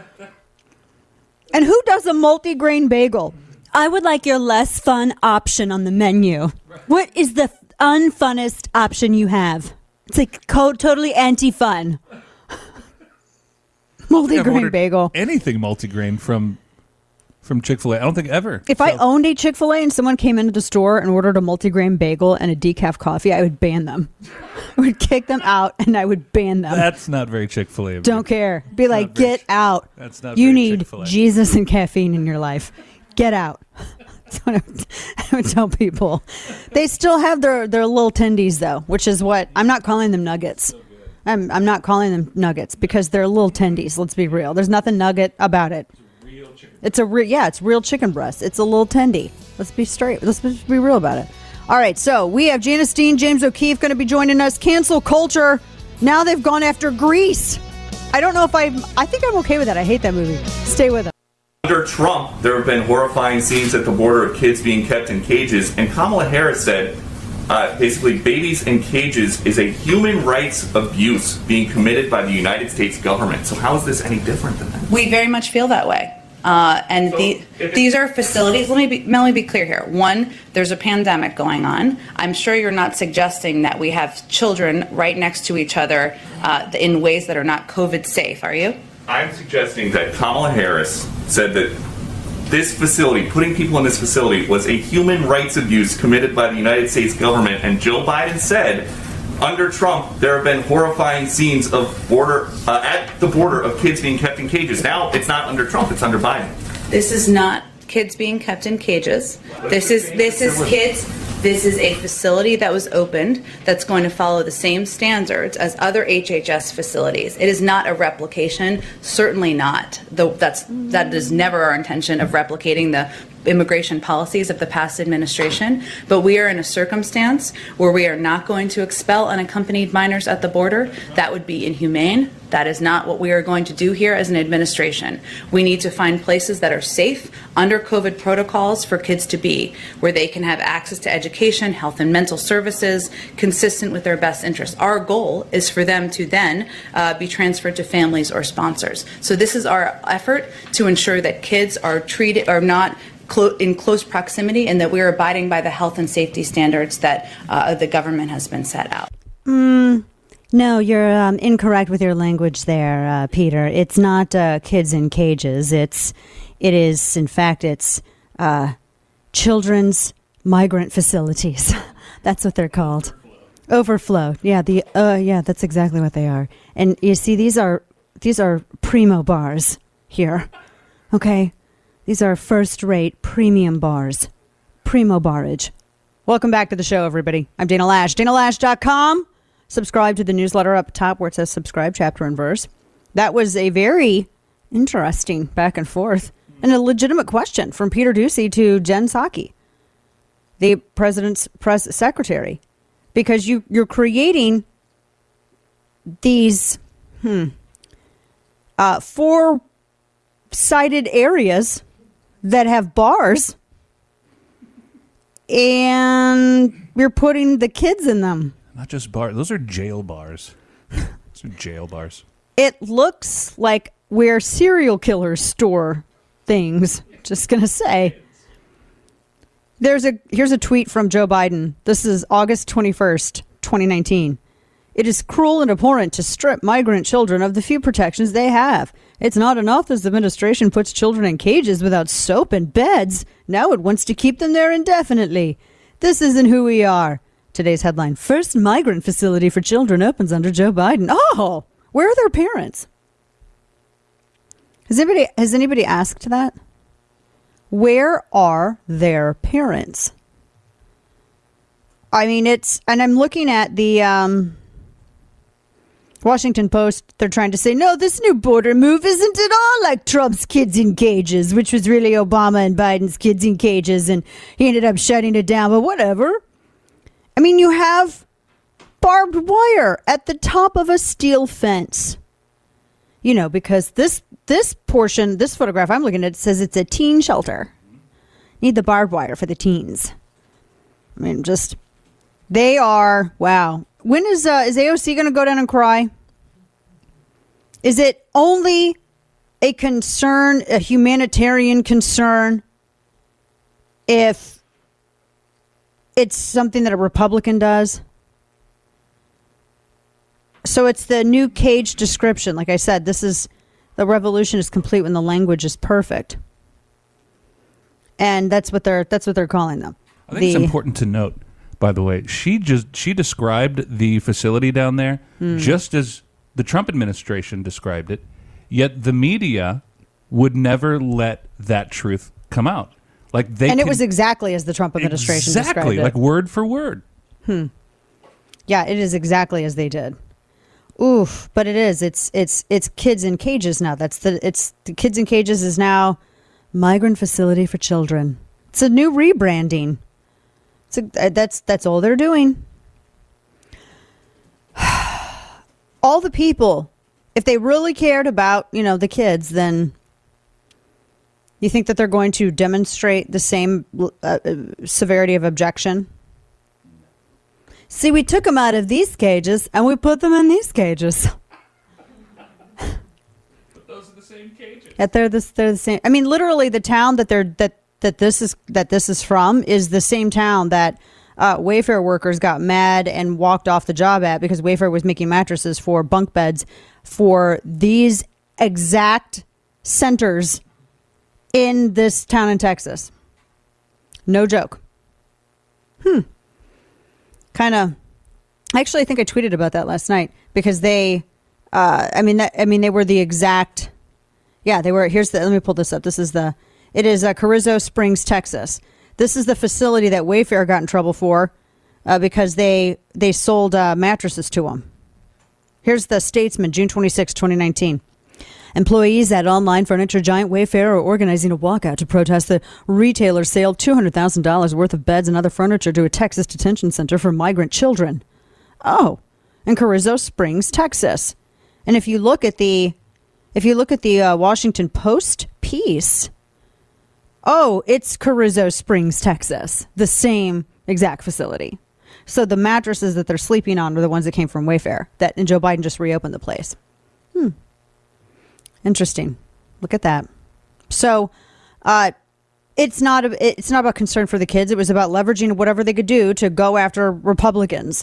And who does a multi-grain bagel? I would like your less fun option on the menu. What is the unfunnest option you have? It's like co- totally anti-fun. Multi-grain bagel. Anything multi-grain from from Chick-fil-A. I don't think ever. If so. I owned a Chick-fil-A and someone came into the store and ordered a multi-grain bagel and a decaf coffee, I would ban them. I would kick them out and I would ban them. That's not very Chick-fil-A. Don't care. Be It's like, get out. That's not You very need Chick-fil-A. Jesus and caffeine in your life. Get out. That's what I would, I would tell people. They still have their, their little tendies, though, which is what, I'm not calling them nuggets. I'm, I'm not calling them nuggets because they're little tendies. Let's be real. There's nothing nugget about it. It's a real, yeah, it's real chicken breast. It's a little tendy. Let's be straight. Let's be real about it. All right, so we have Janice Dean, James O'Keefe going to be joining us. Cancel culture. Now they've gone after Grease. I don't know if I, I think I'm okay with that. I hate that movie. Stay with us. Under Trump, there have been horrifying scenes at the border of kids being kept in cages, and Kamala Harris said, uh, basically, babies in cages is a human rights abuse being committed by the United States government. So how is this any different than that? We very much feel that way. Uh, and So the, if these are facilities. Let me be, let me be clear here. One, there's a pandemic going on. I'm sure you're not suggesting that we have children right next to each other uh, in ways that are not COVID safe, are you? I'm suggesting that Kamala Harris said that this facility, putting people in this facility, was a human rights abuse committed by the United States government, and Joe Biden said, under Trump, there have been horrifying scenes of border uh, at the border of kids being kept in cages. Now it's not under Trump; it's under Biden. This is not kids being kept in cages. This is this is kids. This is a facility that was opened that's going to follow the same standards as other H H S facilities. It is not a replication, certainly not. The, that's that is never our intention of replicating the immigration policies of the past administration, but we are in a circumstance where we are not going to expel unaccompanied minors at the border. That would be inhumane. That is not what we are going to do here as an administration. We need to find places that are safe under COVID protocols for kids to be, where they can have access to education, health and mental services, consistent with their best interests. Our goal is for them to then uh, be transferred to families or sponsors. So this is our effort to ensure that kids are treated, are not Clo- in close proximity, and that we're abiding by the health and safety standards that uh, the government has been set out. Mm, no, you're um, incorrect with your language there, uh, Peter. It's not uh, kids in cages. It's, it is, in fact, it's uh, children's migrant facilities. That's what they're called. Overflow. Yeah, the uh, yeah, that's exactly what they are. And you see, these are these are primo bars here. Okay. These are first-rate premium bars. Primo barrage. Welcome back to the show, everybody. I'm Dana Lash. Dana Lash dot com. Subscribe to the newsletter up top where it says subscribe, chapter and verse. That was a very interesting back and forth and a legitimate question from Peter Doocy to Jen Psaki, the president's press secretary, because you, you're creating these hmm, uh, four-sided areas that have bars, and we're putting the kids in them. Not just bars. Those are jail bars. Those are jail bars. It looks like where serial killers store things. Just gonna say. There's a here's a tweet from Joe Biden. This is August twenty-first, twenty nineteen. It is cruel and abhorrent to strip migrant children of the few protections they have. It's not enough this administration puts children in cages without soap and beds. Now it wants to keep them there indefinitely. This isn't who we are. Today's headline: First migrant facility for children opens under Joe Biden. Oh, where are their parents? Has anybody has anybody asked that? Where are their parents? I mean, it's, and I'm looking at the um, Washington Post. They're trying to say, no, this new border move isn't at all like Trump's kids in cages, which was really Obama and Biden's kids in cages, and he ended up shutting it down, but whatever. I mean, you have barbed wire at the top of a steel fence. You know, because this this portion, this photograph I'm looking at, says it's a teen shelter. Need the barbed wire for the teens. I mean, just, they are, wow. When is uh, is A O C going to go down and cry? Is it only a concern, a humanitarian concern, if it's something that a Republican does? So it's the new cage description. Like I said, this is, the revolution is complete when the language is perfect. And that's what they're that's what they're calling them. I think the, it's important to note, by the way, she just she described the facility down there mm. just as the Trump administration described it, yet the media would never let that truth come out. Like they And can, it was exactly as the Trump administration exactly, described it. like word for word. Hmm. Yeah, it is exactly as they did. Oof, but it is. It's it's it's kids in cages now. That's the it's the kids in cages is now migrant facility for children. It's a new rebranding. It's a, that's that's all they're doing. All the people, if they really cared about, you know, the kids, then you think that they're going to demonstrate the same uh, severity of objection? See, we took them out of these cages and we put them in these cages. But those are the same cages. That they're the, they're the same. I mean, literally, the town that they're that that this is that this is from is the same town that uh, Wayfair workers got mad and walked off the job at because Wayfair was making mattresses for bunk beds for these exact centers in this town in Texas. No joke. Hmm. Kind of, actually, I think I tweeted about that last night because they, uh, I mean, that, I mean, they were the exact, yeah, they were, here's the, let me pull this up. This is the, it is uh, Carrizo Springs, Texas. This is the facility that Wayfair got in trouble for uh, because they, they sold uh, mattresses to them. Here's the Statesman, June twenty-sixth, twenty nineteen. Employees at online furniture giant Wayfair are organizing a walkout to protest the retailer's sale of two hundred thousand dollars worth of beds and other furniture to a Texas detention center for migrant children. Oh, in Carrizo Springs, Texas. And if you look at the, if you look at the uh, Washington Post piece, oh, it's Carrizo Springs, Texas, the same exact facility. So the mattresses that they're sleeping on are the ones that came from Wayfair. That and Joe Biden just reopened the place. Hmm. Interesting. Look at that. So, uh, it's not a, it's not about concern for the kids. It was about leveraging whatever they could do to go after Republicans.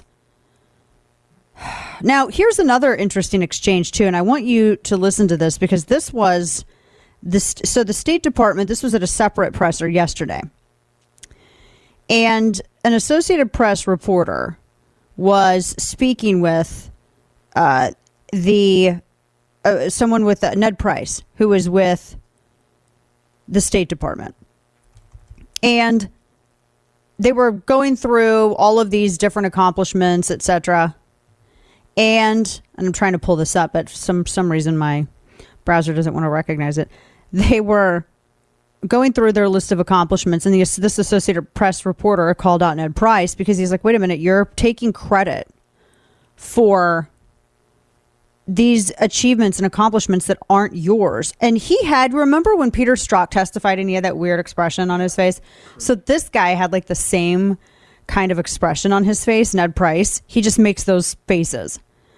Now, here's another interesting exchange too, and I want you to listen to this because this was this. So the State Department. This was at a separate presser yesterday, and an Associated Press reporter was speaking with uh, the. Uh, someone with uh, Ned Price, who was with the State Department. And they were going through all of these different accomplishments, et cetera. And, and I'm trying to pull this up, but for some some reason my browser doesn't want to recognize it. They were going through their list of accomplishments, and the, this Associated Press reporter called out Ned Price because he's like, wait a minute, you're taking credit for these achievements and accomplishments that aren't yours. And he had, remember when Peter Strzok testified and he had that weird expression on his face? So this guy had like the same kind of expression on his face, Ned Price. He just makes those faces.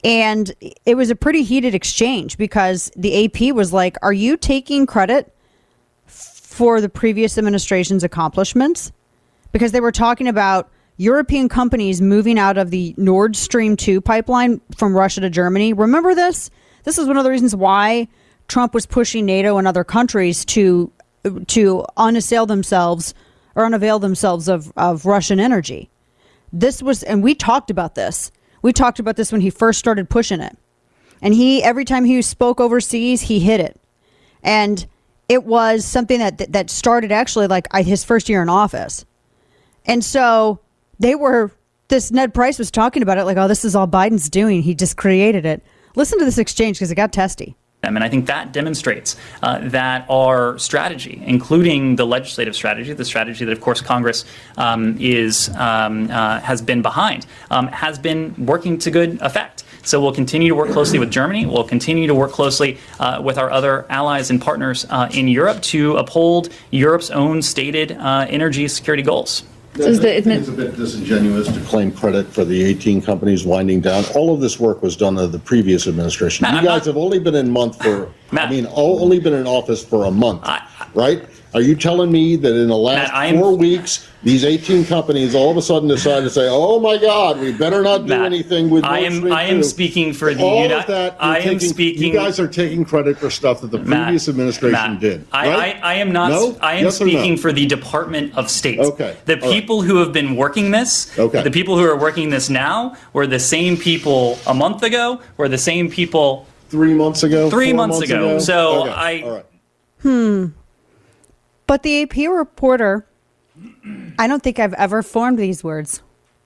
And it was a pretty heated exchange because the A P was like, are you taking credit for the previous administration's accomplishments? Because they were talking about European companies moving out of the Nord Stream two pipeline from Russia to Germany. Remember this? This is one of the reasons why Trump was pushing NATO and other countries to to unassail themselves or unavail themselves of, of Russian energy. This was, and we talked about this. We talked about this when he first started pushing it. And he, every time he spoke overseas, he hit it. And it was something that that started actually like his first year in office. And so they were, this Ned Price was talking about it like, oh, this is all Biden's doing. He just created it. Listen to this exchange because it got testy. And I think that demonstrates uh, that our strategy, including the legislative strategy, the strategy that, of course, Congress um, is um, uh, has been behind, um, has been working to good effect. So we'll continue to work closely with Germany. We'll continue to work closely uh, with our other allies and partners uh, in Europe to uphold Europe's own stated uh, energy security goals. So is the, it's a bit disingenuous to claim credit for the eighteen companies winding down. All of this work was done under the previous administration. Matt, you guys not, have only been in month for, Matt, I mean, only been in office for a month, I, right? Are you telling me that in the last Matt, four am, weeks, these eighteen companies all of a sudden decide to say, "Oh my God, we better not do Matt, anything with"? I am. I am speaking for the. All uni- of that. I am taking, speaking. You guys are taking credit for stuff that the previous Matt, administration Matt, did. I, right? I, I am not. No? I am yes speaking no? for the Department of State. Okay. The all people right. who have been working this. Okay. The people who are working this now were the same people a month ago. Were the same people three months ago. Three months, months ago. ago. So okay. I. All right. Hmm. But the A P reporter, I don't think I've ever formed these words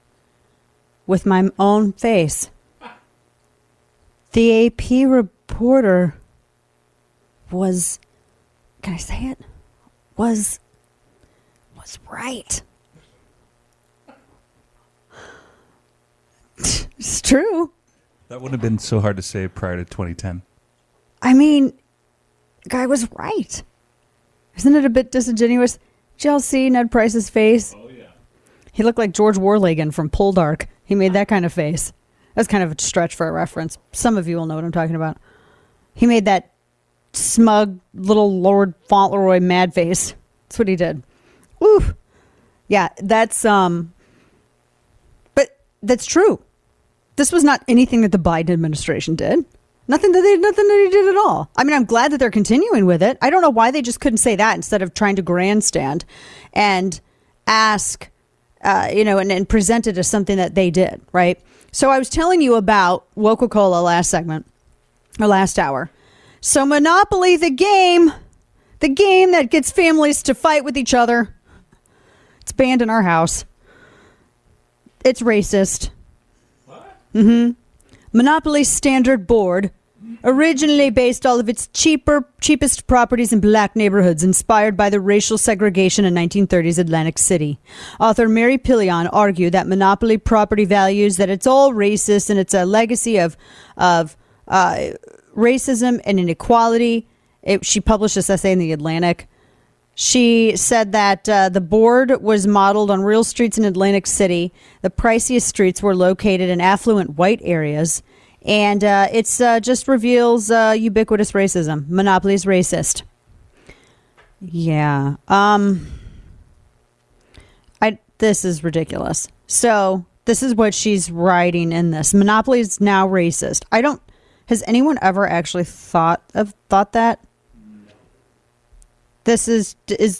with my own face. The A P reporter was, can I say it? Was, was right. It's true. That wouldn't have been so hard to say prior to twenty ten. I mean, the guy was right. Isn't it a bit disingenuous? Did y'all see Ned Price's face? Oh, yeah. He looked like George Warlagan from Poldark. He made that kind of face. That's kind of a stretch for a reference. Some of you will know what I'm talking about. He made that smug little Lord Fauntleroy mad face. That's what he did. Ooh. Yeah, that's, um, but that's true. This was not anything that the Biden administration did. Nothing that they, nothing that he did at all. I mean, I'm glad that they're continuing with it. I don't know why they just couldn't say that instead of trying to grandstand and ask, uh, you know, and, and present it as something that they did, right? So I was telling you about Coca-Cola last segment, or last hour. So Monopoly, the game, the game that gets families to fight with each other. It's banned in our house. It's racist. What? Mm-hmm. Monopoly's standard board originally based all of its cheaper, cheapest properties in black neighborhoods, inspired by the racial segregation in nineteen thirties Atlantic City. Author Mary Pillion argued that Monopoly property values that it's all racist and it's a legacy of of uh, racism and inequality. It, she published this essay in the Atlantic. She said that uh, the board was modeled on real streets in Atlantic City. The priciest streets were located in affluent white areas. And uh, it's uh, just reveals uh, ubiquitous racism. Monopoly's racist. Yeah. Um. I. This is ridiculous. So this is what she's writing in this. Monopoly is now racist. I don't. Has anyone ever actually thought of thought that? This is is.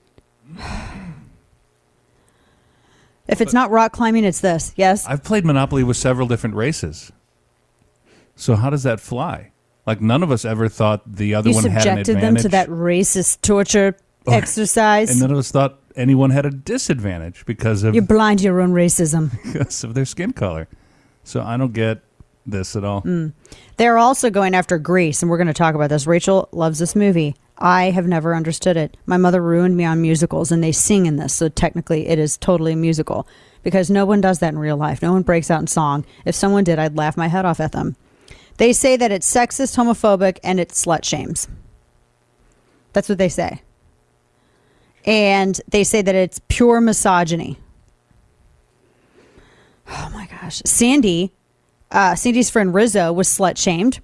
If it's not rock climbing, it's this. Yes. I've played Monopoly with several different races. So how does that fly? Like none of us ever thought the other you one had an advantage. You subjected them to that racist torture oh, exercise. And none of us thought anyone had a disadvantage because of... You're blind to your own racism. Because of their skin color. So I don't get this at all. Mm. They're also going after Grease, and we're going to talk about this. Rachel loves this movie. I have never understood it. My mother ruined me on musicals, and they sing in this, so technically it is totally a musical. Because no one does that in real life. No one breaks out in song. If someone did, I'd laugh my head off at them. They say that it's sexist, homophobic, and it slut shames. That's what they say. And they say that it's pure misogyny. Oh my gosh. Sandy uh, Sandy's friend Rizzo was slut-shamed,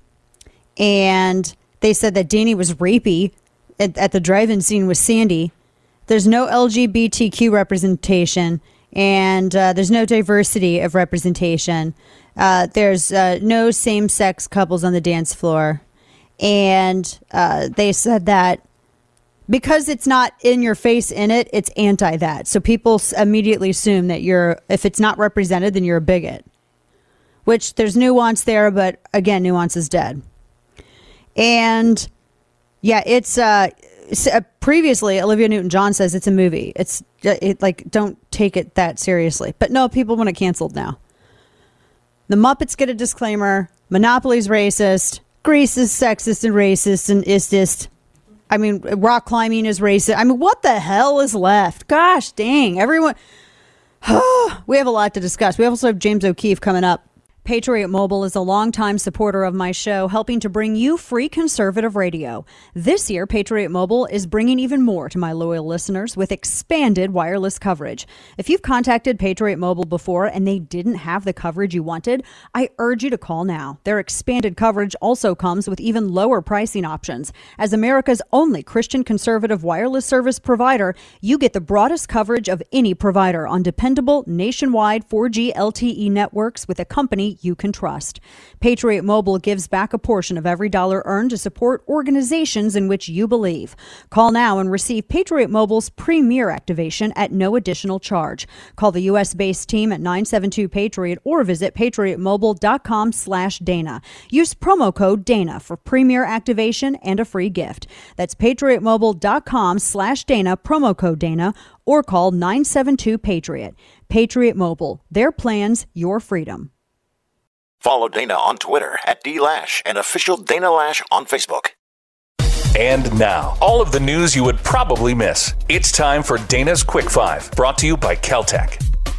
and they said that Danny was rapey at, at the drive-in scene with Sandy. There's no L G B T Q representation, and uh, there's no diversity of representation. Uh, there's uh, no same-sex couples on the dance floor. And uh, they said that because it's not in your face in it, it's anti that. So people immediately assume that you're, if it's not represented, then you're a bigot. Which there's nuance there, but again, nuance is dead. And yeah, it's uh, previously Olivia Newton-John says it's a movie. It's it, like, don't take it that seriously. But no, people want it canceled now. The Muppets get a disclaimer. Monopoly's racist. Grease is sexist and racist and isist. I mean, rock climbing is racist. I mean, what the hell is left? Gosh dang, everyone. We have a lot to discuss. We also have James O'Keefe coming up. Patriot Mobile is a longtime supporter of my show, helping to bring you free conservative radio. This year, Patriot Mobile is bringing even more to my loyal listeners with expanded wireless coverage. If you've contacted Patriot Mobile before and they didn't have the coverage you wanted, I urge you to call now. Their expanded coverage also comes with even lower pricing options. As America's only Christian conservative wireless service provider, you get the broadest coverage of any provider on dependable nationwide four G L T E networks with a company you can trust. Patriot Mobile gives back a portion of every dollar earned to support organizations in which you believe. Call now and receive Patriot Mobile's premier activation at no additional charge. Call the U S-based team at nine seven two Patriot or visit patriotmobile.com slash Dana. Use promo code Dana for premier activation and a free gift. That's patriotmobile.com slash Dana, promo code Dana, or call nine seven two Patriot. Patriot Mobile. Their plans, your freedom. Follow Dana on Twitter at D Lash and official Dana Lash on Facebook. And now, all of the news you would probably miss. It's time for Dana's Quick Five, brought to you by Caltech.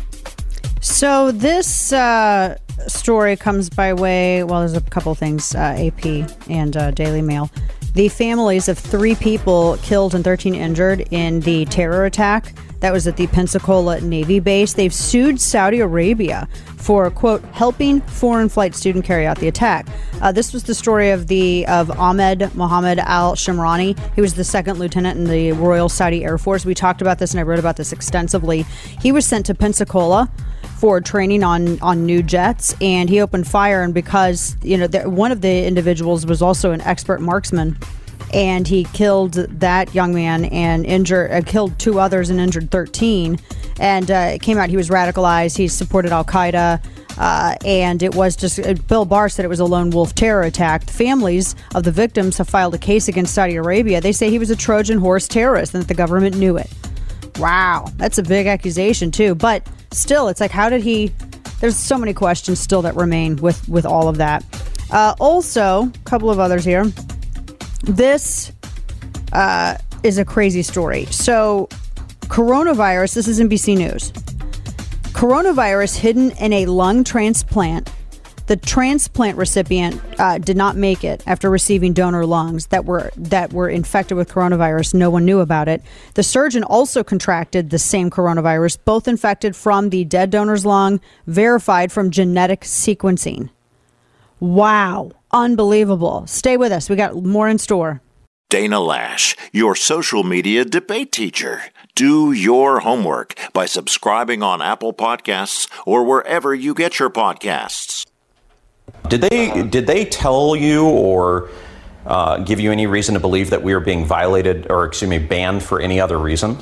So this uh, story comes by way, well, there's a couple things, uh, A P and uh, Daily Mail. The families of three people killed and thirteen injured in the terror attack that was at the Pensacola Navy base. They've sued Saudi Arabia for, quote, helping foreign flight student carry out the attack. Uh, this was the story of the of Ahmed Mohammed Al-Shamrani. He was the second lieutenant in the Royal Saudi Air Force. We talked about this and I wrote about this extensively. He was sent to Pensacola for training on, on new jets, and he opened fire. And because, you know, the, one of the individuals was also an expert marksman, and he killed that young man and injured, uh, killed two others and injured thirteen. And uh, it came out he was radicalized. He supported Al-Qaeda. Uh, and it was just, uh, Bill Barr said it was a lone wolf terror attack. The families of the victims have filed a case against Saudi Arabia. They say he was a Trojan horse terrorist and that the government knew it. Wow. That's a big accusation, too. But still, it's like, how did he... There's so many questions still that remain with, with all of that. Uh, also, a couple of others here. This uh, is a crazy story. So, coronavirus, this is N B C News. Coronavirus hidden in a lung transplant. The transplant recipient uh, did not make it after receiving donor lungs that were that were infected with coronavirus. No one knew about it. The surgeon also contracted the same coronavirus, both infected from the dead donor's lung, verified from genetic sequencing. Wow. Unbelievable. Stay with us. We got more in store. Dana Lash, your social media debate teacher. Do your homework by subscribing on Apple Podcasts or wherever you get your podcasts. Did they did they tell you or uh, give you any reason to believe that we were being violated or, excuse me, banned for any other reason?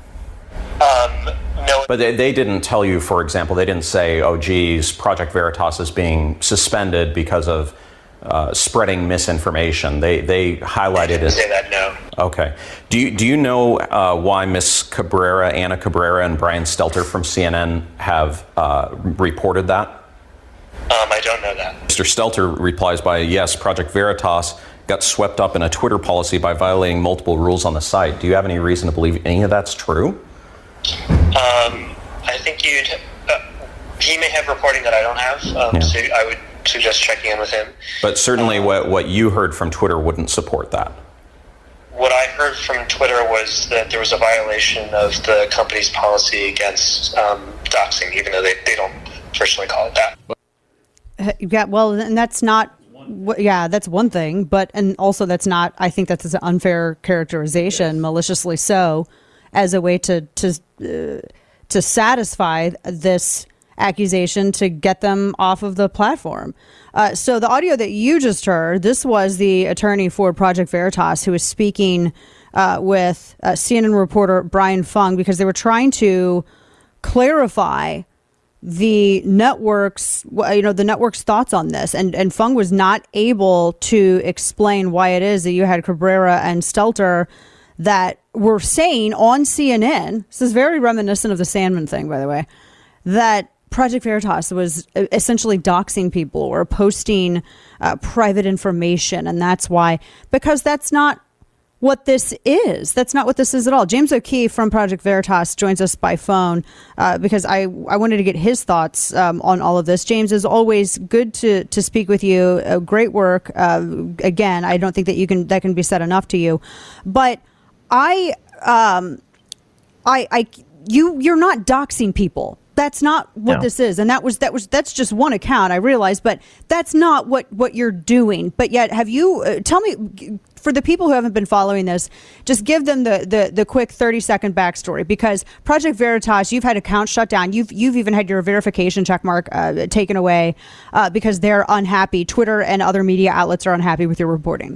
Um, no. But they, they didn't tell you, for example, they didn't say, oh, geez, Project Veritas is being suspended because of uh, spreading misinformation. They they highlighted they didn't it. Say that, no. Okay. Do you do you know uh, why Miss Cabrera, Anna Cabrera, and Brian Stelter from C N N have uh, reported that? Um, I don't know that. Mister Stelter replies by, yes, Project Veritas got swept up in a Twitter policy by violating multiple rules on the site. Do you have any reason to believe any of that's true? Um, I think you'd. Uh, he may have reporting that I don't have, um, Yeah. so I would suggest checking in with him. But certainly what, what you heard from Twitter wouldn't support that. What I heard from Twitter was that there was a violation of the company's policy against um, doxing, even though they, they don't personally call it that. Yeah, well, and that's not, yeah, that's one thing, but, and also that's not, I think that's an unfair characterization, yes. maliciously so, as a way to, to, uh, to satisfy this accusation to get them off of the platform. Uh, so the audio that you just heard, this was the attorney for Project Veritas who was speaking uh, with uh, C N N reporter Brian Fung, because they were trying to clarify the network's, you know, the network's thoughts on this. And, and Fung was not able to explain why it is that you had Cabrera and Stelter that were saying on C N N, this is very reminiscent of the Sandman thing, by the way, that Project Veritas was essentially doxing people or posting uh, private information. And that's why, because that's not what this is. That's not what this is at all. James O'Keefe from Project Veritas joins us by phone uh, because I, I wanted to get his thoughts um, on all of this. James, is always good to, to speak with you. Uh, great work. Uh, again, I don't think that you can that can be said enough to you. But I, um, I, I, you, you're not doxing people. That's not what no. this is. And that was that was that's just one account, I realize, but that's not what, what you're doing. But yet, have you uh, tell me, for the people who haven't been following this, just give them the, the, the quick thirty second backstory, because Project Veritas, you've had accounts shut down. You've you've even had your verification checkmark uh, taken away uh, because they're unhappy. Twitter and other media outlets are unhappy with your reporting.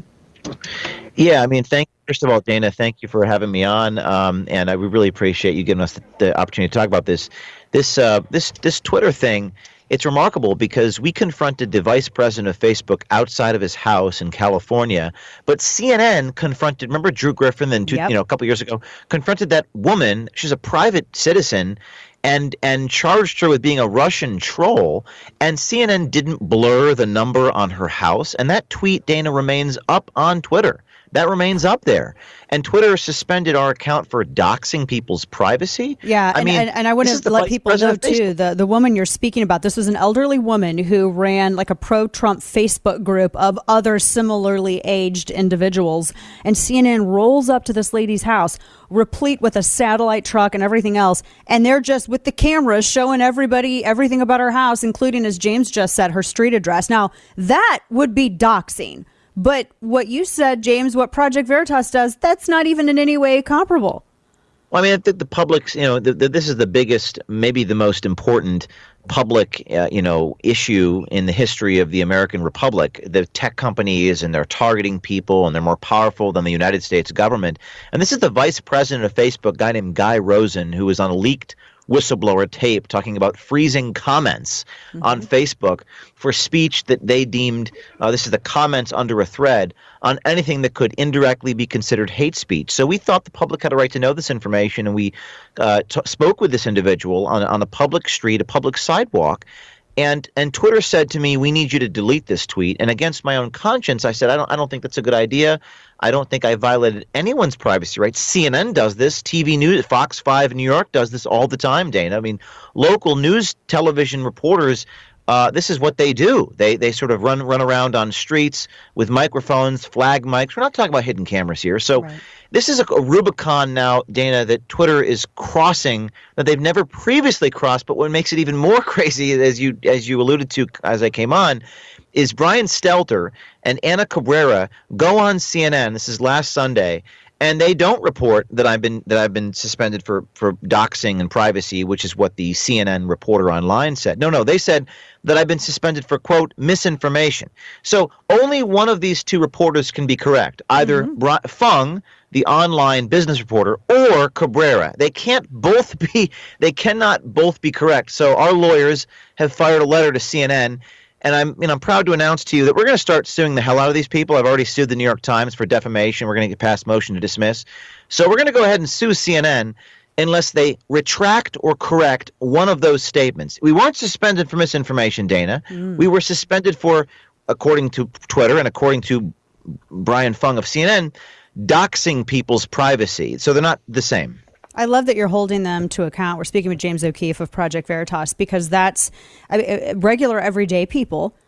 Yeah, I mean, thank first of all, Dana, thank you for having me on, um, and I really appreciate you giving us the, the opportunity to talk about this. This uh, this this Twitter thing, it's remarkable because we confronted the vice president of Facebook outside of his house in California, but C N N confronted, remember Drew Griffin, then two, yep. you know, a couple years ago, confronted that woman. She's a private citizen, and and charged her with being a Russian troll. And C N N didn't blur the number on her house, and that tweet, Dana, remains up on Twitter. That remains up there. And Twitter suspended our account for doxing people's privacy. Yeah, I and, mean, and, and I want to let people know, too, the, the woman you're speaking about, this was an elderly woman who ran like a pro-Trump Facebook group of other similarly aged individuals. And C N N rolls up to this lady's house, replete with a satellite truck and everything else. And they're just with the cameras showing everybody everything about her house, including, as James just said, her street address. Now, that would be doxing. But what you said, James, what Project Veritas does, that's not even in any way comparable. Well, I mean, I think the public's, you know, the, the, this is the biggest, maybe the most important public, uh, you know, issue in the history of the American Republic. The tech companies, and they're targeting people, and they're more powerful than the United States government. And this is the vice president of Facebook, a guy named Guy Rosen, who was on a leaked whistleblower tape talking about freezing comments mm-hmm. on Facebook for speech that they deemed, uh, this is the comments under a thread, on anything that could indirectly be considered hate speech. So we thought the public had a right to know this information, and we uh, t- spoke with this individual on, on a public street, a public sidewalk. And and Twitter said to me, we need you to delete this tweet. And against my own conscience, I said, I don't I don't think that's a good idea. I don't think I violated anyone's privacy rights. C N N does this. T V News, Fox five in New York does this all the time, Dana. I mean, local news television reporters, uh, this is what they do. They they sort of run run around on streets with microphones, flag mics. We're not talking about hidden cameras here. So right. This is a, a Rubicon now, Dana, that Twitter is crossing that they've never previously crossed. But what makes it even more crazy, as you as you alluded to as I came on, is Brian Stelter and Ana Cabrera go on C N N. This is last Sunday, and they don't report that I've been that I've been suspended for for doxing and privacy, which is what the C N N reporter online said. No, no, they said that I've been suspended for, quote, misinformation. So only one of these two reporters can be correct, either mm-hmm. Bri- Fung, the online business reporter, or Cabrera. They can't both be. They cannot both be correct. So our lawyers have fired a letter to C N N. And I'm, you know, I'm proud to announce to you that we're going to start suing the hell out of these people. I've already sued the New York Times for defamation. We're going to get past motion to dismiss. So we're going to go ahead and sue C N N unless they retract or correct one of those statements. We weren't suspended for misinformation, Dana. Mm. We were suspended for, according to Twitter and according to Brian Fung of C N N, doxing people's privacy. So they're not the same. I love that you're holding them to account. We're speaking with James O'Keefe of Project Veritas, because that's I mean, regular, everyday people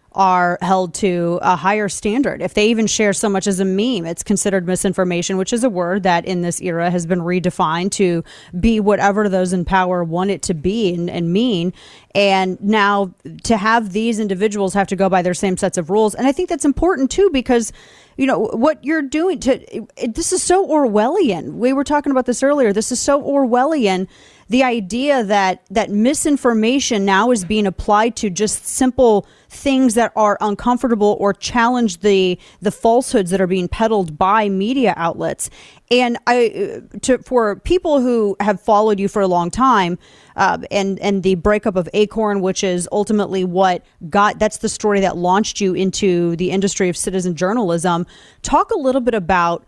are held to a higher standard. If they even share so much as a meme, it's considered misinformation, which is a word that in this era has been redefined to be whatever those in power want it to be and, and mean. And now to have these individuals have to go by their same sets of rules. And I think that's important, too, because, you know, what you're doing to it, this is so Orwellian. We were talking about this earlier. This is so Orwellian. The idea that that misinformation now is being applied to just simple things that are uncomfortable or challenge the the falsehoods that are being peddled by media outlets. And I, to, for people who have followed you for a long time, uh, and and the breakup of Acorn, which is ultimately what got that's the story that launched you into the industry of citizen journalism. Talk a little bit about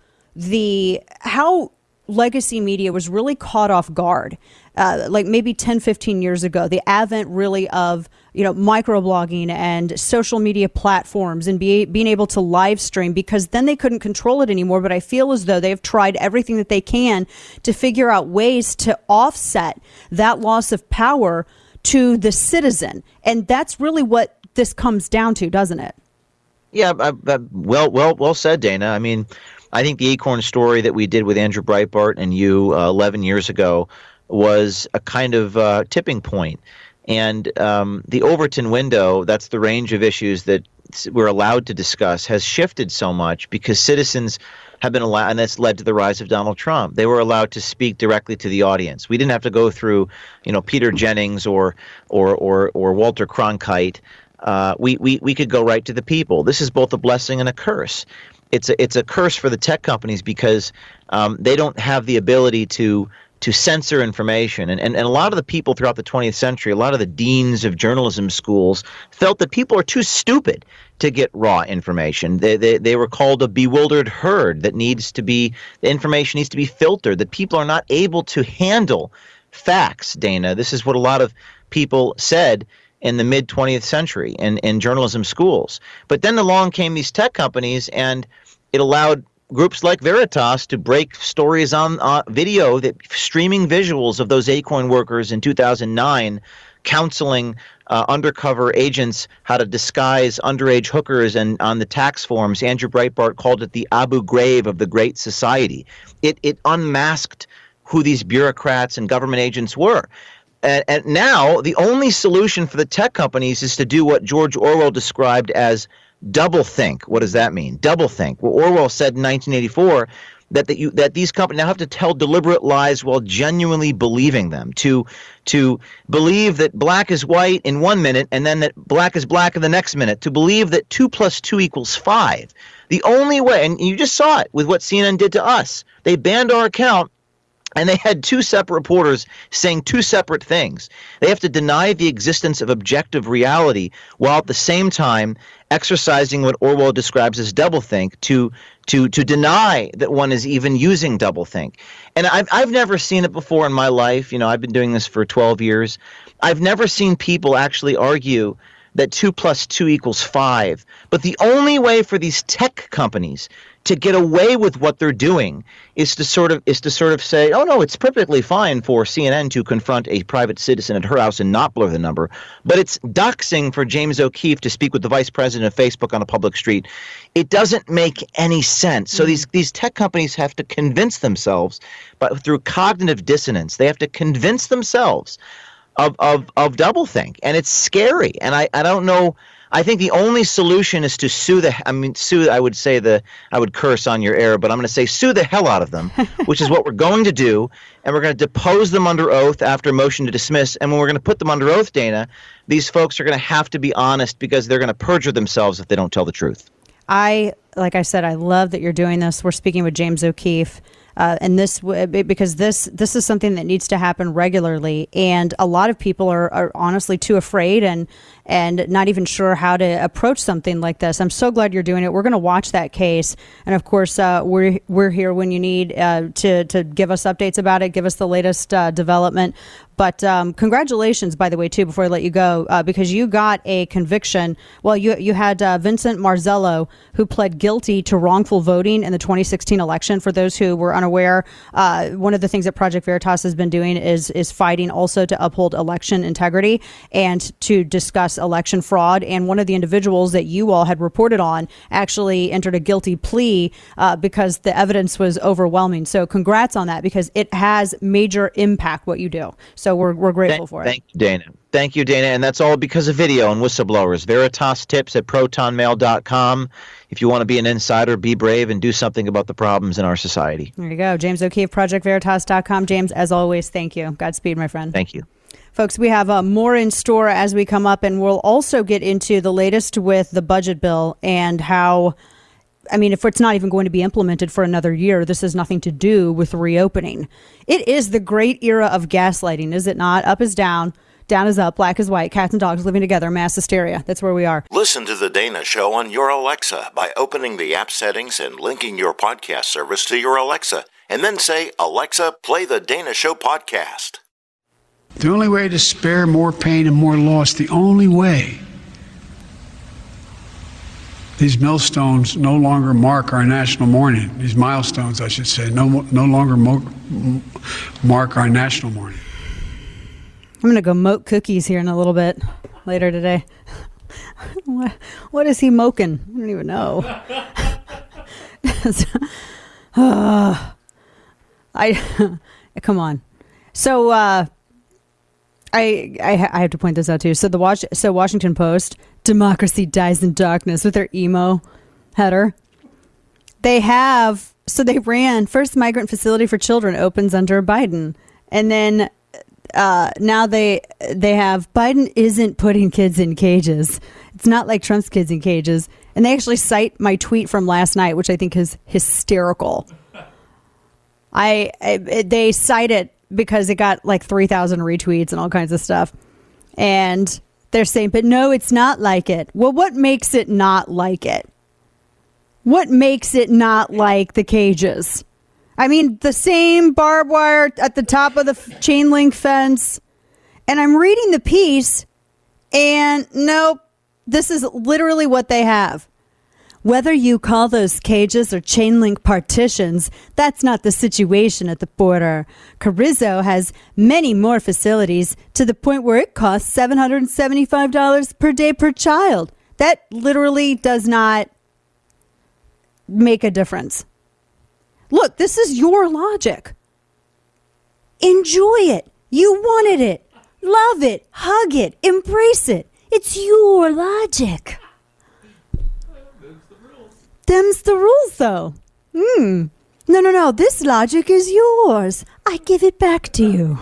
the how legacy media was really caught off guard. Uh, like maybe ten, fifteen years ago, the advent really of, you know, microblogging and social media platforms and be, being able to live stream, because then they couldn't control it anymore. But I feel as though they've tried everything that they can to figure out ways to offset that loss of power to the citizen. And that's really what this comes down to, doesn't it? Yeah, I, I, well, well, well said, Dana. I mean, I think the Acorn story that we did with Andrew Breitbart and you uh, eleven years ago was a kind of uh, tipping point. And um, the Overton window, that's the range of issues that we're allowed to discuss, has shifted so much because citizens have been allowed, and that's led to the rise of Donald Trump. They were allowed to speak directly to the audience. We didn't have to go through, you know, Peter Jennings or or or, or Walter Cronkite. Uh, we, we, we could go right to the people. This is both a blessing and a curse. It's a, it's a curse for the tech companies because um, they don't have the ability to to censor information. And, and and a lot of the people throughout the twentieth century, a lot of the deans of journalism schools felt that people are too stupid to get raw information. They, they, they were called a bewildered herd that needs to be, the information needs to be filtered, that people are not able to handle facts, Dana. This is what a lot of people said in the mid twentieth century in, in journalism schools. But then along came these tech companies, and it allowed groups like Veritas to break stories on uh, video, that streaming visuals of those Acorn workers in two thousand nine counseling uh, undercover agents how to disguise underage hookers, and on the tax forms, Andrew Breitbart called it the Abu Ghraib of the Great Society. It, it unmasked who these bureaucrats and government agents were. And, and now the only solution for the tech companies is to do what George Orwell described as double think. What does that mean? Double think. Well, Orwell said in nineteen eighty-four that that, you, that these companies now have to tell deliberate lies while genuinely believing them. To to believe that black is white in one minute and then that black is black in the next minute. To believe that two plus two equals five. The only way, and you just saw it with what C N N did to us. They banned our account. And they had two separate reporters saying two separate things. They have to deny the existence of objective reality while at the same time exercising what Orwell describes as doublethink to to to deny that one is even using doublethink. And I've I've never seen it before in my life. You know, I've been doing this for twelve years. I've never seen people actually argue that two plus two equals five. But the only way for these tech companies to get away with what they're doing is to sort of is to sort of say, oh no, it's perfectly fine for C N N to confront a private citizen at her house and not blur the number, but it's doxing for James O'Keefe to speak with the vice president of Facebook on a public street. It doesn't make any sense. So these these tech companies have to convince themselves, but through cognitive dissonance, they have to convince themselves of of of doublethink, and it's scary. And I I don't know. I think the only solution is to sue the, I mean, sue, I would say the, I would curse on your air, but I'm going to say sue the hell out of them, which is what we're going to do. And we're going to depose them under oath after motion to dismiss. And when we're going to put them under oath, Dana, these folks are going to have to be honest because they're going to perjure themselves if they don't tell the truth. I, like I said, I love that you're doing this. We're speaking with James O'Keefe. Uh, and this, because this this is something that needs to happen regularly, and a lot of people are, are honestly too afraid and and not even sure how to approach something like this. I'm so glad you're doing it. We're going to watch that case, and of course, uh, we're we're here when you need uh, to to give us updates about it, give us the latest uh, development. But um, congratulations, by the way, too, before I let you go, uh, because you got a conviction. Well, you you had uh, Vincent Marzello, who pled guilty to wrongful voting in the twenty sixteen election. For those who were unaware, uh, one of the things that Project Veritas has been doing is is fighting also to uphold election integrity and to discuss election fraud. And one of the individuals that you all had reported on actually entered a guilty plea uh, because the evidence was overwhelming. So congrats on that, because it has major impact what you do. So we're we're grateful thank, for it. Thank you, Dana. Thank you, Dana. And that's all because of video and whistleblowers. Veritas Tips at proton mail dot com. If you want to be an insider, be brave and do something about the problems in our society. There you go. James O'Keefe, project veritas dot com. James, as always, thank you. Godspeed, my friend. Thank you. Folks, we have uh, more in store as we come up, and we'll also get into the latest with the budget bill and how, I mean, if it's not even going to be implemented for another year, this has nothing to do with reopening. It is the great era of gaslighting, is it not? Up is down. Down is up, black is white, cats and dogs living together, mass hysteria. That's where we are. Listen to The Dana Show on your Alexa by opening the app settings and linking your podcast service to your Alexa. And then say, Alexa, play The Dana Show podcast. The only way to spare more pain and more loss, the only way, these millstones no longer mark our national mourning. These milestones, I should say, no, no longer mo- mark our national mourning. I'm going to go moke cookies here in a little bit later today. what, what is he moking? I don't even know. uh, I come on. So uh, I, I I have to point this out too. So the watch so Washington Post, democracy dies in darkness, with their emo header. They have so they ran first migrant facility for children opens under Biden, and then. Uh, now they they have Biden isn't putting kids in cages. It's not like Trump's kids in cages. And they actually cite my tweet from last night, which I think is hysterical. I, I they cite it because it got like three thousand retweets and all kinds of stuff. And they're saying, but no, it's not like it. Well, what makes it not like it? What makes it not like the cages? I mean, the same barbed wire at the top of the f- chain link fence. And I'm reading the piece, and nope, this is literally what they have. Whether you call those cages or chain link partitions, that's not the situation at the border. Carrizo has many more facilities to the point where it costs seven hundred seventy-five dollars per day per child. That literally does not make a difference. Look, this is your logic. Enjoy it. You wanted it. Love it. Hug it. Embrace it. It's your logic. Them's the rules, though. Hmm. No, no, no. This logic is yours. I give it back to you.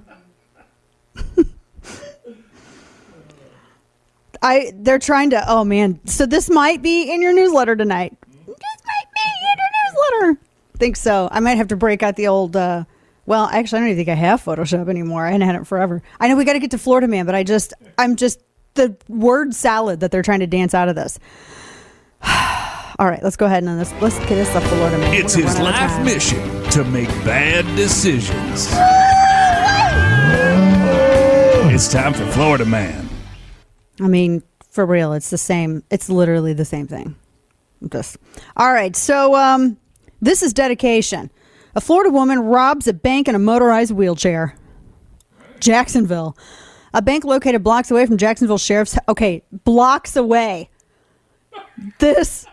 I. They're trying to. Oh man. So this might be in your newsletter tonight. This might be in your newsletter. Think so. I might have to break out the old. Uh, well, actually, I don't even think I have Photoshop anymore. I hadn't had it forever. I know we got to get to Florida Man, but I just. I'm just the word salad that they're trying to dance out of this. All right, let's go ahead and let's, let's get this up Florida Man. It's his life mission to make bad decisions. It's time for Florida Man. I mean, for real, it's the same. It's literally the same thing. Just all right. So um, this is dedication. A Florida woman robs a bank in a motorized wheelchair. Jacksonville. A bank located blocks away from Jacksonville Sheriff's. Okay, blocks away. This.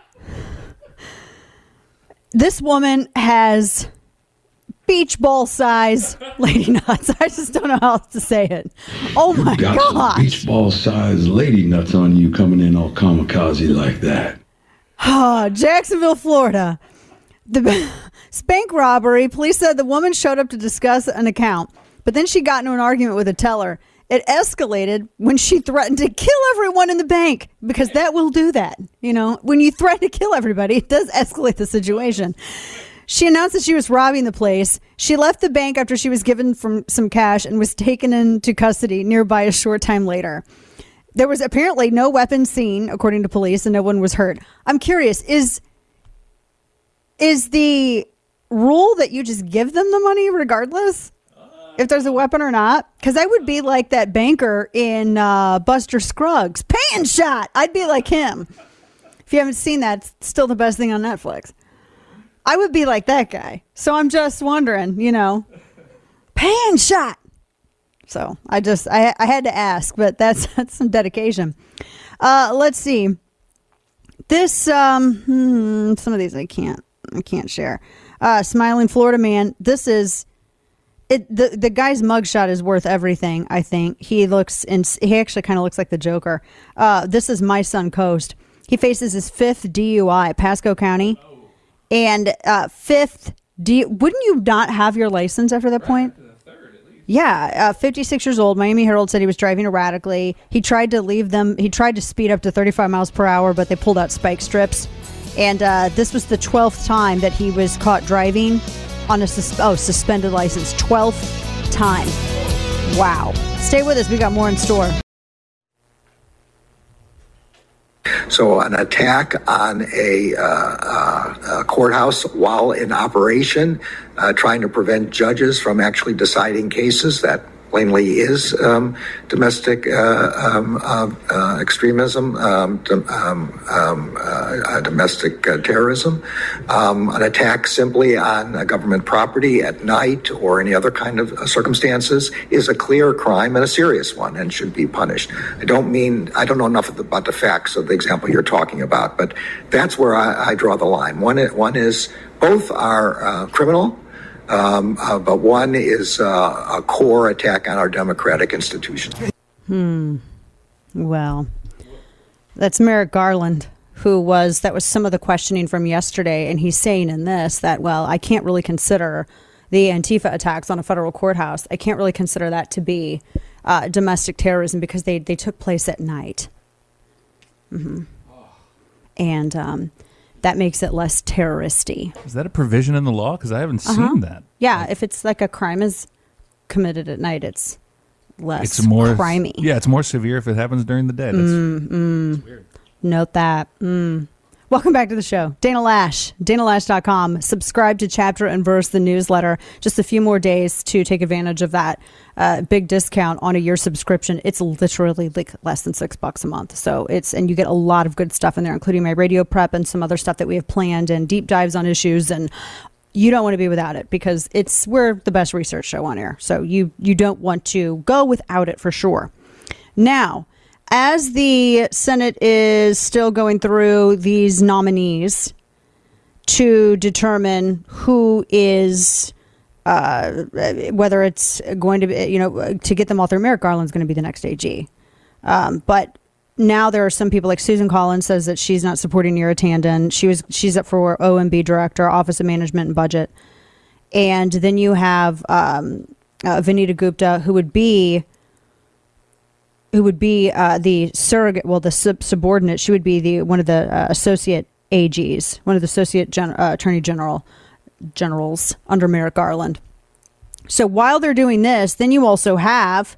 This woman has beach ball size lady nuts. I just don't know how else to say it. Oh my got God. Some beach ball size lady nuts on you coming in all kamikaze like that. Oh, Jacksonville, Florida. The bank robbery. Police said the woman showed up to discuss an account, but then she got into an argument with a teller. It escalated when she threatened to kill everyone in the bank, because that will do that. You know, when you threaten to kill everybody, it does escalate the situation. She announced that she was robbing the place. She left the bank after she was given from some cash and was taken into custody nearby a short time later. There was apparently no weapon seen, according to police, and no one was hurt. I'm curious, is is the rule that you just give them the money regardless? If there's a weapon or not? Because I would be like that banker in uh, Buster Scruggs. Pan shot! I'd be like him. If you haven't seen that, it's still the best thing on Netflix. I would be like that guy. So I'm just wondering, you know, pan shot. So I just, I, I had to ask, but that's, that's some dedication. Uh, let's see. This, um, hmm, some of these I can't, I can't share. Uh, Smiling Florida Man. This is, it. The, the guy's mugshot is worth everything, I think. He looks, in, he actually kind of looks like the Joker. Uh, this is My Son Coast. He faces his fifth D U I, Pasco County. And uh, fifth, D, wouldn't you not have your license after that point? Yeah, uh, fifty-six years old. Miami Herald said he was driving erratically. He tried to leave them. He tried to speed up to thirty-five miles per hour, but they pulled out spike strips. And uh, this was the twelfth time that he was caught driving on a sus- oh suspended license. twelfth time. Wow. Stay with us. We got more in store. So an attack on a, uh, uh, a courthouse while in operation, uh, trying to prevent judges from actually deciding cases, that plainly is um, domestic uh, um, uh, uh, extremism, um, um, um, uh, domestic uh, terrorism. Um, an attack simply on uh, government property at night or any other kind of uh, circumstances is a clear crime and a serious one and should be punished. I don't mean, I don't know enough about the facts of the example you're talking about, but that's where I, I draw the line. One, one is both are uh, criminal. Um, uh, but one is uh, a core attack on our democratic institutions. Hmm. Well, that's Merrick Garland, who was, that was some of the questioning from yesterday. And he's saying in this that, well, I can't really consider the Antifa attacks on a federal courthouse. I can't really consider that to be uh, domestic terrorism because they, they took place at night. Mm-hmm. And, um, that makes it less terroristy. Is that a provision in the law? Because I haven't Uh-huh. seen that. Yeah, if it's like a crime is committed at night, it's less It's more crimey. Yeah, it's more severe if it happens during the day. That's, Mm, mm. weird. Note that. Mm. Welcome back to the show. Dana Lash, dana lash dot com. Subscribe to Chapter and Verse, the newsletter. Just a few more days to take advantage of that uh, big discount on a year subscription. It's literally like less than six bucks a month. So it's, and you get a lot of good stuff in there, including my radio prep and some other stuff that we have planned and deep dives on issues. And you don't want to be without it because it's, we're the best research show on air. So you, you don't want to go without it for sure. Now, as the Senate is still going through these nominees to determine who is, uh, whether it's going to be, you know, to get them all through, Merrick Garland's going to be the next A G. Um, but now there are some people like Susan Collins says that she's not supporting Neera Tanden. She was, she's up for O M B director, Office of Management and Budget. And then you have um, uh, Vanita Gupta, who would be who would be uh, the surrogate, well, the sub- subordinate. She would be the one of the uh, associate A Gs, one of the associate gen- uh, attorney general generals under Merrick Garland. So while they're doing this, then you also have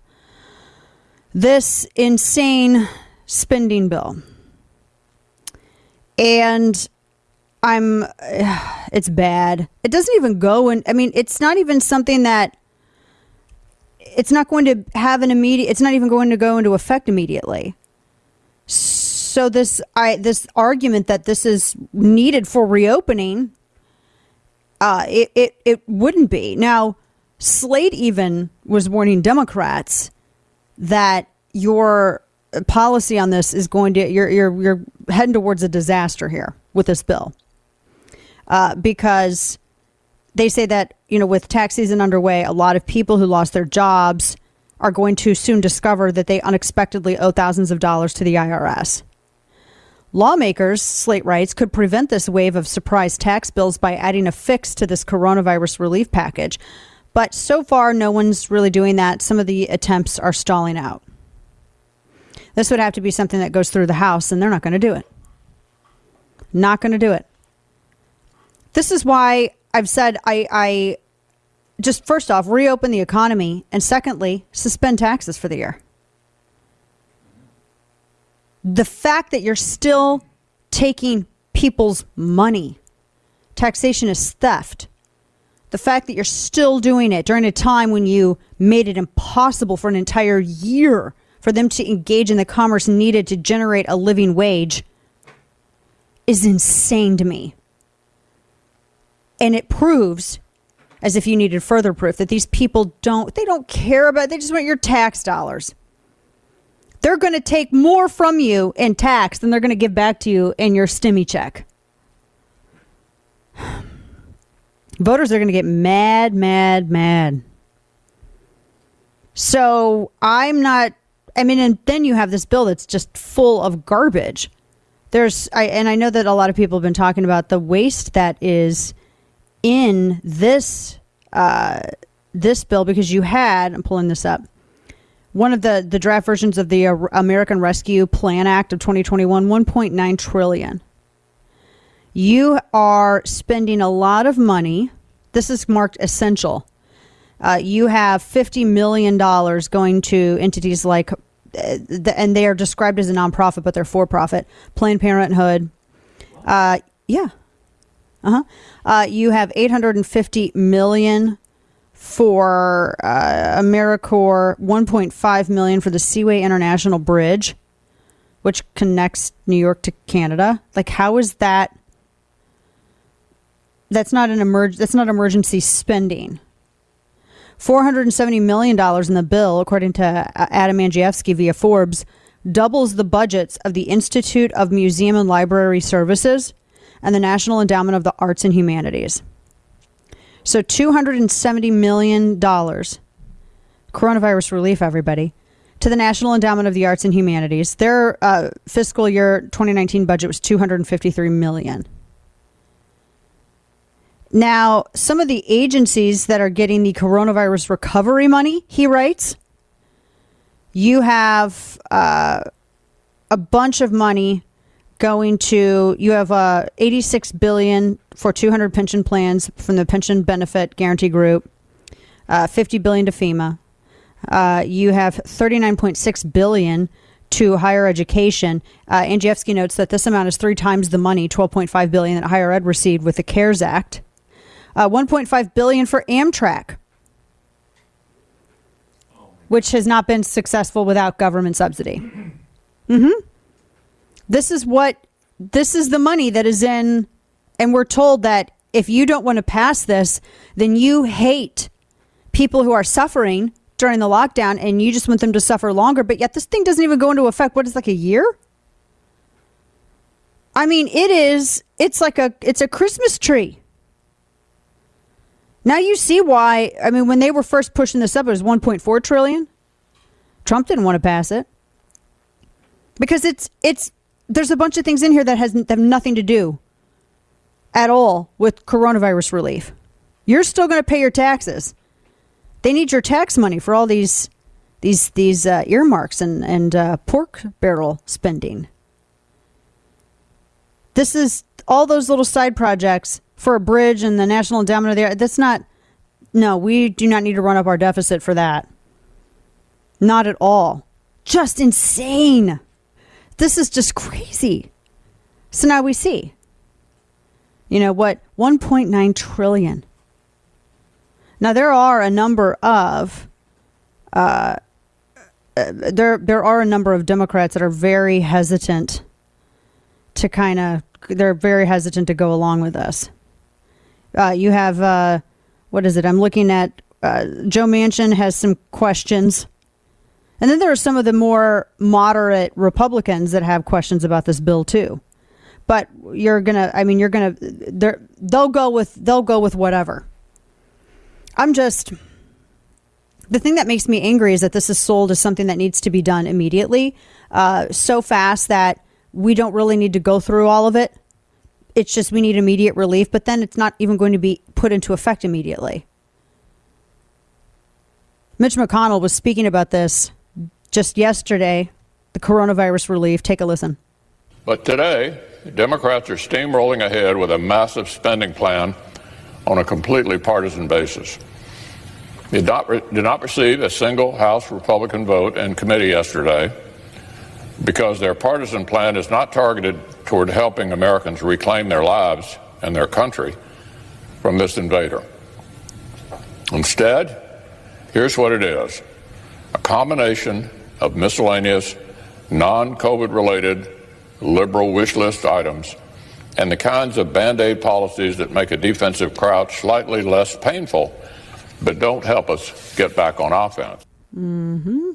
this insane spending bill. And I'm, it's bad. It doesn't even go in, I mean, it's not even something that, it's not going to have an immediate, it's not even going to go into effect immediately. So this, I, this argument that this is needed for reopening, uh, it, it, it wouldn't be. Now, Slate even was warning Democrats that your policy on this is going to, you're, you're, you're heading towards a disaster here with this bill. Uh, because they say that, you know, with tax season underway, a lot of people who lost their jobs are going to soon discover that they unexpectedly owe thousands of dollars to the I R S. Lawmakers, Slate writes, could prevent this wave of surprise tax bills by adding a fix to this coronavirus relief package. But so far, no one's really doing that. Some of the attempts are stalling out. This would have to be something that goes through the House, and they're not going to do it. Not going to do it. This is why I've said I, I just, first off, reopen the economy, and secondly, suspend taxes for the year. The fact that you're still taking people's money, taxation is theft. The fact that you're still doing it during a time when you made it impossible for an entire year for them to engage in the commerce needed to generate a living wage is insane to me. And it proves, as if you needed further proof, that these people don't, they don't care about, they just want your tax dollars. They're going to take more from you in tax than they're going to give back to you in your stimmy check. Voters are going to get mad, mad, mad. So I'm not, I mean, and then you have this bill that's just full of garbage. There's, I, and I know that a lot of people have been talking about the waste that is in this, uh, this bill, because you had, I'm pulling this up, one of the, the draft versions of the American Rescue Plan Act of twenty twenty-one, one point nine trillion dollars. You are spending a lot of money. This is marked essential. Uh, you have fifty million dollars going to entities like, uh, the, and they are described as a nonprofit, but they're for-profit, Planned Parenthood. Uh, yeah. Uh-huh. Uh, you have eight hundred fifty million dollars for uh, AmeriCorps, one point five million dollars for the Seaway International Bridge, which connects New York to Canada. Like, how is that? That's not an emerg- That's not emergency spending. four hundred seventy million dollars in the bill, according to Adam Andrzejewski via Forbes, doubles the budgets of the Institute of Museum and Library Services and the National Endowment of the Arts and Humanities. So two hundred seventy million dollars, coronavirus relief, everybody, to the National Endowment of the Arts and Humanities. Their uh, fiscal year twenty nineteen budget was two hundred fifty-three million dollars. Now, some of the agencies that are getting the coronavirus recovery money, he writes, you have uh, a bunch of money going to, you have uh, eighty-six billion dollars for two hundred pension plans from the Pension Benefit Guarantee Group, uh, fifty billion dollars to FEMA. Uh, you have thirty-nine point six billion dollars to higher education. Uh, Andrzejewski notes that this amount is three times the money, twelve point five billion dollars that higher ed received with the CARES Act. Uh, one point five billion dollars for Amtrak, which has not been successful without government subsidy. Mm-hmm. This is what, this is the money that is in, and we're told that if you don't want to pass this, then you hate people who are suffering during the lockdown and you just want them to suffer longer. But yet this thing doesn't even go into effect. What is like a year? I mean, it is, it's like a, it's a Christmas tree. Now you see why, I mean, when they were first pushing this up, it was one point four trillion. Trump didn't want to pass it. Because it's, it's, there's a bunch of things in here that has that have nothing to do at all with coronavirus relief. You're still going to pay your taxes. They need your tax money for all these, these, these uh, earmarks and, and uh, pork barrel spending. This is all those little side projects for a bridge and the National Endowment of the Arts. That's not, no, we do not need to run up our deficit for that. Not at all. Just insane. This is just crazy. So now we see, you know what, one point nine trillion. Now there are a number of, uh, uh, there there are a number of Democrats that are very hesitant to kind of, they're very hesitant to go along with this. Uh, you have, uh, what is it? I'm looking at, uh, Joe Manchin has some questions. And then there are some of the more moderate Republicans that have questions about this bill too. But you're going to, I mean, you're going to, they'll go with, they'll go with whatever. I'm just, the thing that makes me angry is that this is sold as something that needs to be done immediately, uh, so fast that we don't really need to go through all of it. It's just we need immediate relief, but then it's not even going to be put into effect immediately. Mitch McConnell was speaking about this just yesterday, the coronavirus relief. Take a listen. But today, Democrats are steamrolling ahead with a massive spending plan on a completely partisan basis. They did not, re- did not receive a single House Republican vote in committee yesterday because their partisan plan is not targeted toward helping Americans reclaim their lives and their country from this invader. Instead, here's what it is: a combination of miscellaneous, non-COVID related liberal wish list items and the kinds of Band-Aid policies that make a defensive crouch slightly less painful, but don't help us get back on offense. Mm-hmm.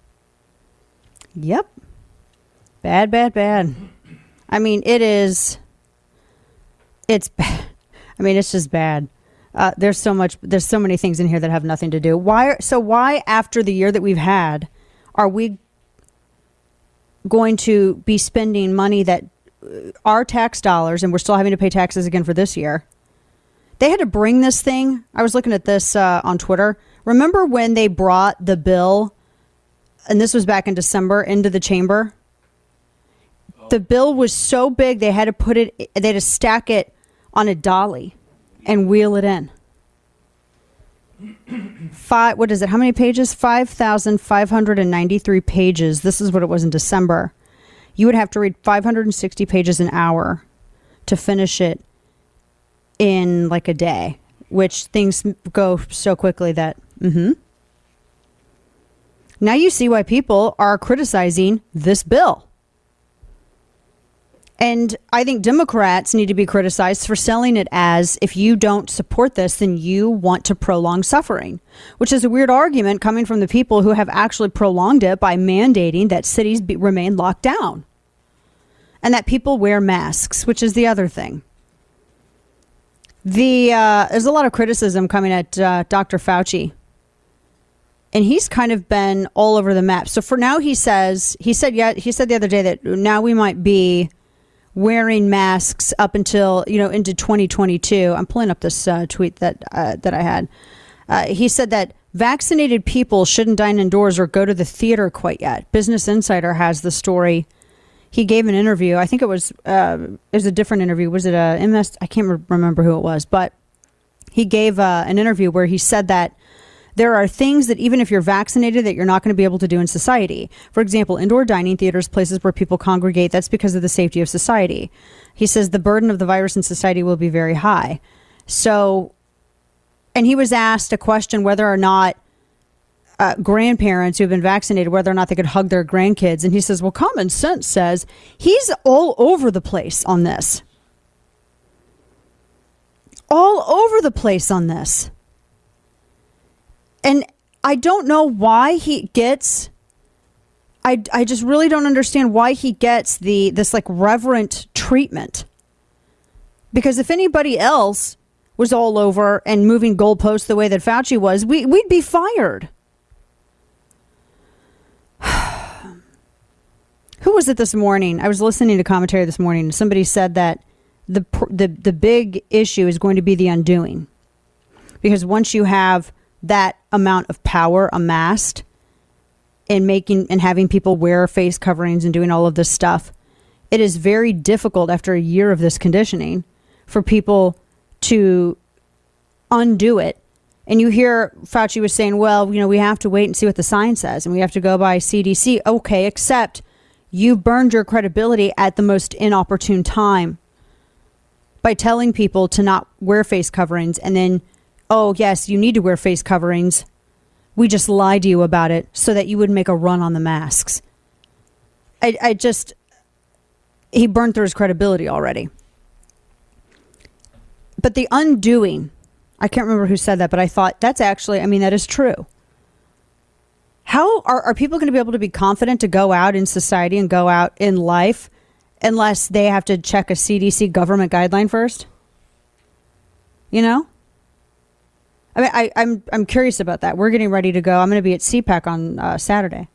Yep. Bad, bad, bad. I mean, it is, it's bad. I mean, it's just bad. Uh, there's so much, there's so many things in here that have nothing to do. Why, so why after the year that we've had, are we going to be spending money that our tax dollars, and we're still having to pay taxes again for this year? They had to bring this thing. I was looking at this uh, on Twitter. Remember when they brought the bill, and this was back in December, into the chamber? Oh. The bill was so big they had to put it, they had to stack it on a dolly and wheel it in. Five, what is it? How many pages? five thousand five hundred ninety-three pages. This is what it was in December. You would have to read five hundred sixty pages an hour to finish it in like a day, which things go so quickly that, mm-hmm. Now you see why people are criticizing this bill. And I think Democrats need to be criticized for selling it as, if you don't support this, then you want to prolong suffering, which is a weird argument coming from the people who have actually prolonged it by mandating that cities be, remain locked down and that people wear masks, which is the other thing. The uh, there's a lot of criticism coming at uh, Doctor Fauci, and he's kind of been all over the map. So for now, he says he said yeah he said the other day that now we might be wearing masks up until, you know, into twenty twenty-two. I'm pulling up this uh, tweet that uh, that I had. Uh, he said that vaccinated people shouldn't dine indoors or go to the theater quite yet. Business Insider has the story. He gave an interview. I think it was uh, it was a different interview. Was it a M S? I can't re- remember who it was, but he gave uh, an interview where he said that there are things that even if you're vaccinated that you're not going to be able to do in society. For example, indoor dining theaters, places where people congregate, that's because of the safety of society. He says the burden of the virus in society will be very high. So, and he was asked a question whether or not uh, grandparents who have been vaccinated, whether or not they could hug their grandkids. And he says, well, common sense says he's all over the place on this. All over the place on this. And I don't know why he gets, I, I just really don't understand why he gets the this like reverent treatment. Because if anybody else was all over and moving goalposts the way that Fauci was, we, we'd be fired. Who was it this morning? I was listening to commentary this morning, and somebody said that the the the big issue is going to be the undoing. Because once you have that amount of power amassed in making and having people wear face coverings and doing all of this stuff, it is very difficult after a year of this conditioning for people to undo it. And you hear Fauci was saying, well, you know, we have to wait and see what the science says and we have to go by C D C. Okay, except you burned your credibility at the most inopportune time by telling people to not wear face coverings, and then, oh, yes, you need to wear face coverings. We just lied to you about it so that you would make a run on the masks. I, I just, he burned through his credibility already. But the undoing, I can't remember who said that, but I thought that's actually, I mean, that is true. How are, are people going to be able to be confident to go out in society and go out in life unless they have to check a C D C government guideline first? You know? I mean, I, I'm I'm curious about that. We're getting ready to go. I'm going to be at C PAC on uh, Saturday.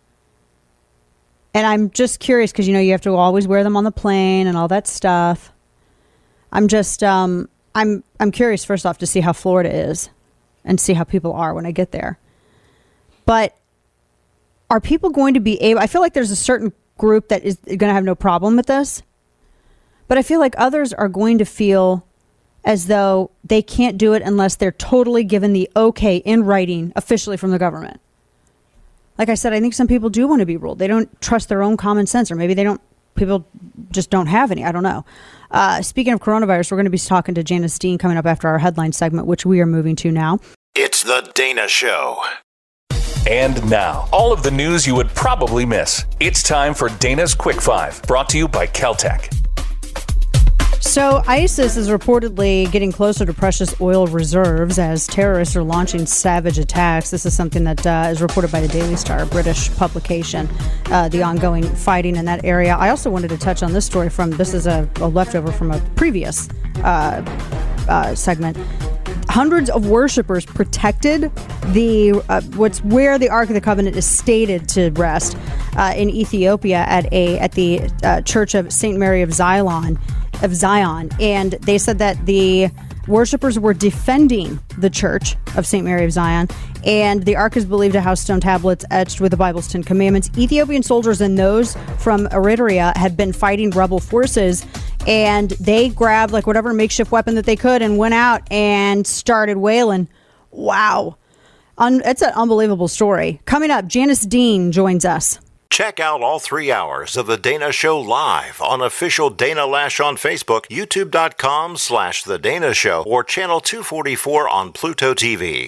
And I'm just curious because, you know, you have to always wear them on the plane and all that stuff. I'm just, um, I'm I'm curious, first off, to see how Florida is and see how people are when I get there. But are people going to be able, I feel like there's a certain group that is going to have no problem with this. But I feel like others are going to feel as though they can't do it unless they're totally given the okay in writing officially from the government. Like I said, I think some people do want to be ruled. They don't trust their own common sense, or maybe they don't, people just don't have any. I don't know. Uh, speaking of coronavirus, we're going to be talking to Janice Dean coming up after our headline segment, which we are moving to now. It's the Dana Show. And now, all of the news you would probably miss. It's time for Dana's Quick Five, brought to you by Caltech. So ISIS is reportedly getting closer to precious oil reserves as terrorists are launching savage attacks. This is something that uh, is reported by the Daily Star, a British publication, uh, the ongoing fighting in that area. I also wanted to touch on this story from, this is a, a leftover from a previous uh, uh, segment. Hundreds of worshipers protected the uh, what's where the Ark of the Covenant is stated to rest uh, in Ethiopia at a at the uh, Church of Saint Mary of Zion, of Zion, and they said that the worshipers were defending the Church of Saint Mary of Zion, and the Ark is believed to house stone tablets etched with the Bible's Ten Commandments. Ethiopian soldiers and those from Eritrea had been fighting rebel forces, and they grabbed like whatever makeshift weapon that they could and went out and started wailing. Wow. Un- it's an unbelievable story. Coming up, Janice Dean joins us. Check out all three hours of The Dana Show live on official Dana Lash on Facebook, youtube.com slash The Dana Show, or channel two forty-four on Pluto T V.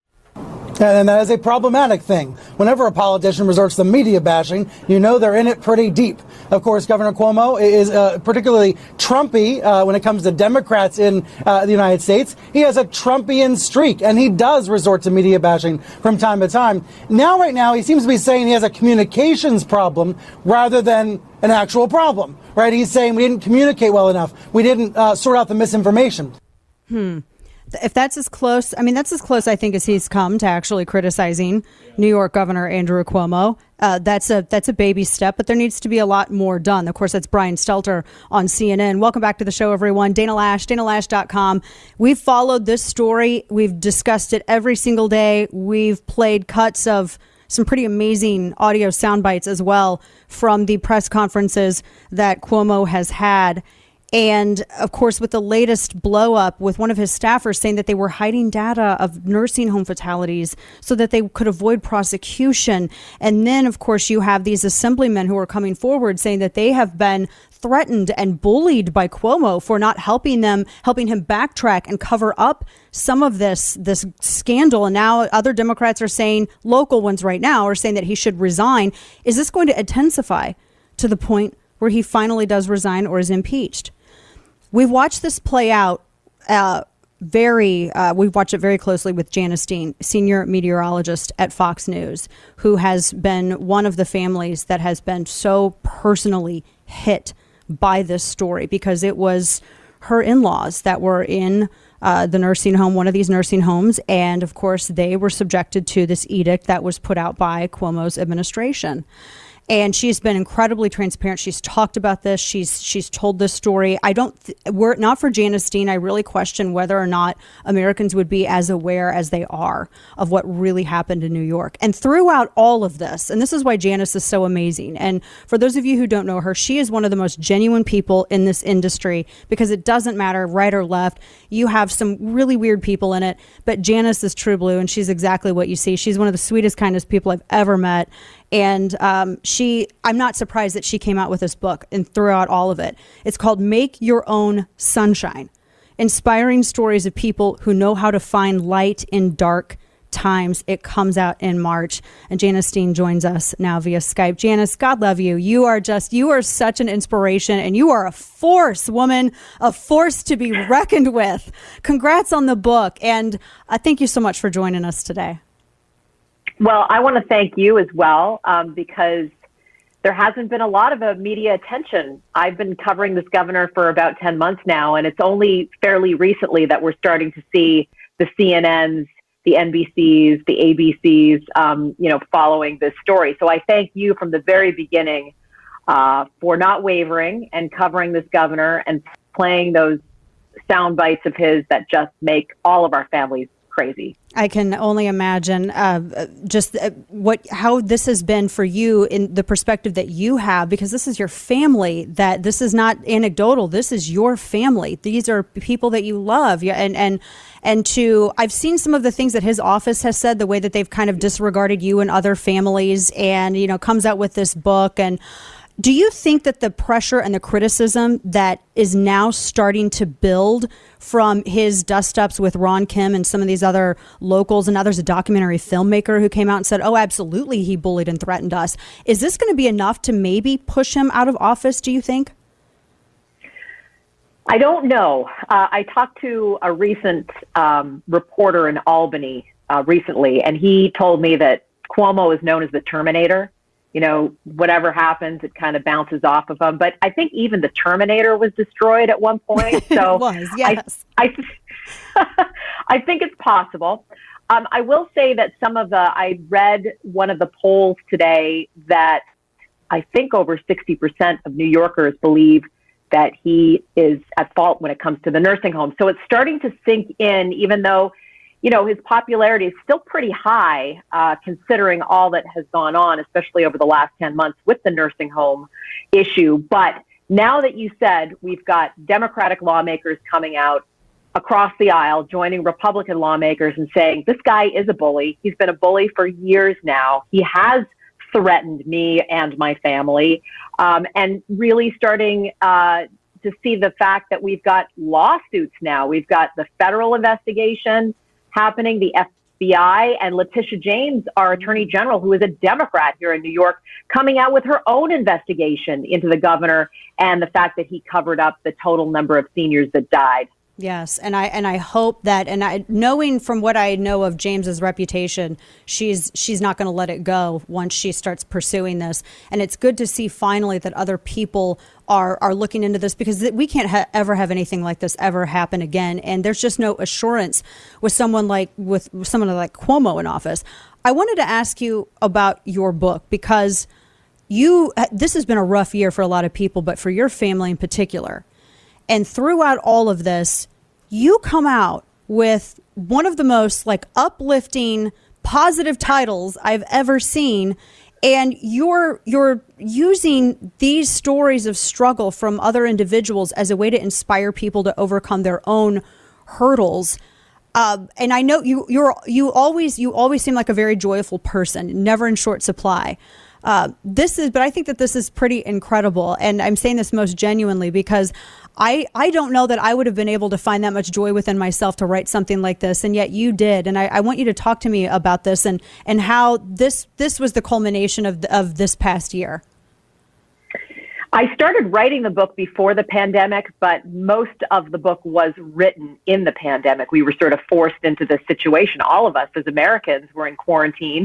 And that is a problematic thing. Whenever a politician resorts to media bashing, you know they're in it pretty deep. Of course, Governor Cuomo is uh, particularly Trumpy uh, when it comes to Democrats in uh, the United States. He has a Trumpian streak, and he does resort to media bashing from time to time. Now, right now, he seems to be saying he has a communications problem rather than an actual problem, right? He's saying we didn't communicate well enough. We didn't uh, sort out the misinformation. Hmm. If that's as close, I mean, that's as close, I think, as he's come to actually criticizing New York Governor Andrew Cuomo. Uh, that's a that's a baby step, but there needs to be a lot more done. Of course, that's Brian Stelter on C N N. Welcome back to the show, everyone. Dana Lash, dana lash dot com. We've followed this story. We've discussed it every single day. We've played cuts of some pretty amazing audio sound bites as well from the press conferences that Cuomo has had. And, of course, with the latest blow up with one of his staffers saying that they were hiding data of nursing home fatalities so that they could avoid prosecution. And then, of course, you have these assemblymen who are coming forward saying that they have been threatened and bullied by Cuomo for not helping them, helping him backtrack and cover up some of this this scandal. And now other Democrats are saying, local ones right now are saying that he should resign. Is this going to intensify to the point where he finally does resign or is impeached? We've watched this play out uh, very, uh, we've watched it very closely with Janice Dean, senior meteorologist at Fox News, who has been one of the families that has been so personally hit by this story because it was her in-laws that were in uh, the nursing home, one of these nursing homes. And of course, they were subjected to this edict that was put out by Cuomo's administration. And she's been incredibly transparent. She's talked about this. She's she's told this story. I don't, th- were it not for Janice Dean, I really question whether or not Americans would be as aware as they are of what really happened in New York. And throughout all of this, and this is why Janice is so amazing. And for those of you who don't know her, she is one of the most genuine people in this industry because it doesn't matter right or left. You have some really weird people in it, but Janice is true blue, and she's exactly what you see. She's one of the sweetest, kindest people I've ever met. And um, she, I'm not surprised that she came out with this book and throughout all of it. It's called Make Your Own Sunshine, inspiring stories of people who know how to find light in dark times. It comes out in March. And Janice Dean joins us now via Skype. Janice, God love you. You are just, you are such an inspiration, and you are a force, woman, a force to be reckoned with. Congrats on the book. And uh, thank you so much for joining us today. Well, I want to thank you as well, um, because there hasn't been a lot of uh, media attention. I've been covering this governor for about ten months now, and it's only fairly recently that we're starting to see the C N Ns, the N B Cs, the A B Cs, um, you know, following this story. So I thank you from the very beginning uh, for not wavering and covering this governor and playing those sound bites of his that just make all of our families crazy. I can only imagine uh, just uh, what how this has been for you in the perspective that you have, because this is your family. That this is not anecdotal. This is your family. These are people that you love. And and and to I've seen some of the things that his office has said, the way that they've kind of disregarded you and other families, and you know comes out with this book. And do you think that the pressure and the criticism that is now starting to build from his dust-ups with Ron Kim and some of these other locals, and now there's a documentary filmmaker who came out and said, oh, absolutely, he bullied and threatened us. Is this going to be enough to maybe push him out of office, do you think? I don't know. Uh, I talked to a recent um, reporter in Albany uh, recently, and he told me that Cuomo is known as the Terminator. You know, whatever happens, it kind of bounces off of him. But I think even the Terminator was destroyed at one point. So it was, yes. I, I, I think it's possible. Um, I will say that some of the, I read one of the polls today that I think over sixty percent of New Yorkers believe that he is at fault when it comes to the nursing home. So it's starting to sink in, even though, you know, his popularity is still pretty high, uh, considering all that has gone on, especially over the last ten months with the nursing home issue. But now that you said we've got Democratic lawmakers coming out across the aisle, joining Republican lawmakers and saying, this guy is a bully. He's been a bully for years now. He has threatened me and my family, um, and really starting uh, to see the fact that we've got lawsuits now. We've got the federal investigation happening, the F B I, and Letitia James, our Attorney General, who is a Democrat here in New York, coming out with her own investigation into the governor and the fact that he covered up the total number of seniors that died. Yes, and I and I hope that, and I, knowing from what I know of James's reputation, she's she's not going to let it go once she starts pursuing this. And it's good to see finally that other people are are looking into this, because we can't ha- ever have anything like this ever happen again. And there's just no assurance with someone like with someone like Cuomo in office. I wanted to ask you about your book, because you this has been a rough year for a lot of people, but for your family in particular. And throughout all of this, you come out with one of the most like uplifting, positive titles I've ever seen. And you're you're using these stories of struggle from other individuals as a way to inspire people to overcome their own hurdles. Uh, and I know you you're you always you always seem like a very joyful person, never in short supply. Uh, this is, but I think that this is pretty incredible. And I'm saying this most genuinely because I, I don't know that I would have been able to find that much joy within myself to write something like this. And yet you did. And I, I want you to talk to me about this and, and how this, this was the culmination of, the, of this past year. I started writing the book before the pandemic, but most of the book was written in the pandemic. We were sort of forced into this situation. All of us as Americans were in quarantine.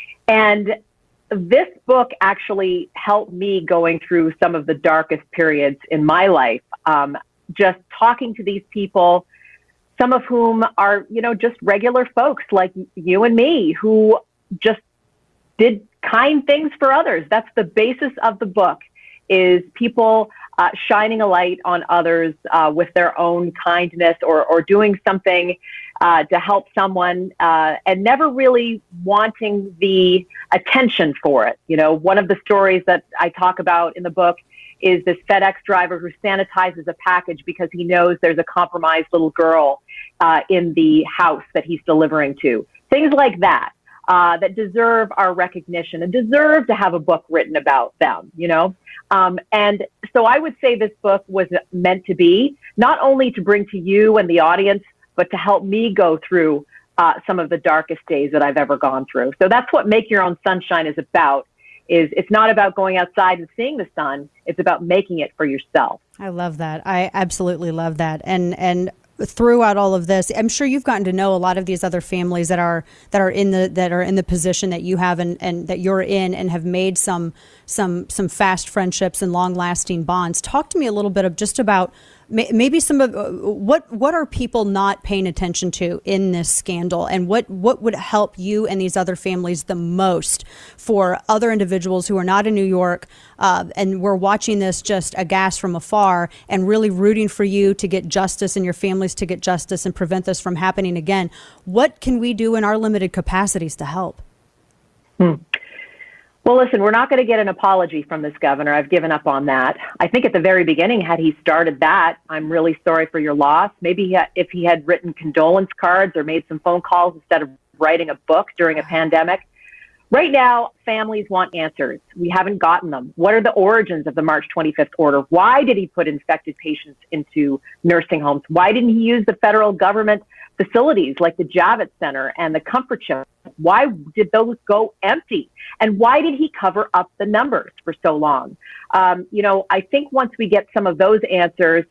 And this book actually helped me going through some of the darkest periods in my life. Um, just talking to these people, some of whom are, you know, just regular folks like you and me who just did kind things for others. That's the basis of the book, is people uh, shining a light on others uh, with their own kindness or, or doing something uh, to help someone uh, and never really wanting the attention for it. You know, one of the stories that I talk about in the book is this FedEx driver who sanitizes a package because he knows there's a compromised little girl uh, in the house that he's delivering to. Things like that. Uh, that deserve our recognition and deserve to have a book written about them, you know? Um, and so I would say this book was meant to be not only to bring to you and the audience, but to help me go through uh, some of the darkest days that I've ever gone through. So that's what Make Your Own Sunshine is about. Is it's not about going outside and seeing the sun. It's about making it for yourself. I love that. I absolutely love that. And, and, throughout all of this, I'm sure you've gotten to know a lot of these other families that are that are in the that are in the position that you have and, and that you're in, and have made some some some fast friendships and long lasting bonds. Talk to me a little bit of just about maybe some of uh, what what are people not paying attention to in this scandal, and what what would help you and these other families the most for other individuals who are not in New York uh, and we're watching this just aghast from afar and really rooting for you to get justice and your families to get justice and prevent this from happening again. What can we do in our limited capacities to help? Hmm. Well, listen, we're not going to get an apology from this governor. I've given up on that. I think at the very beginning, had he started that, I'm really sorry for your loss. Maybe he ha- if he had written condolence cards or made some phone calls instead of writing a book during a pandemic. Right now, families want answers. We haven't gotten them. What are the origins of the March twenty-fifth order? Why did he put infected patients into nursing homes? Why didn't he use the federal government facilities like the Javits Center and the Comfort Shelter? Why did those go empty? And why did he cover up the numbers for so long? Um, you know, I think once we get some of those answers,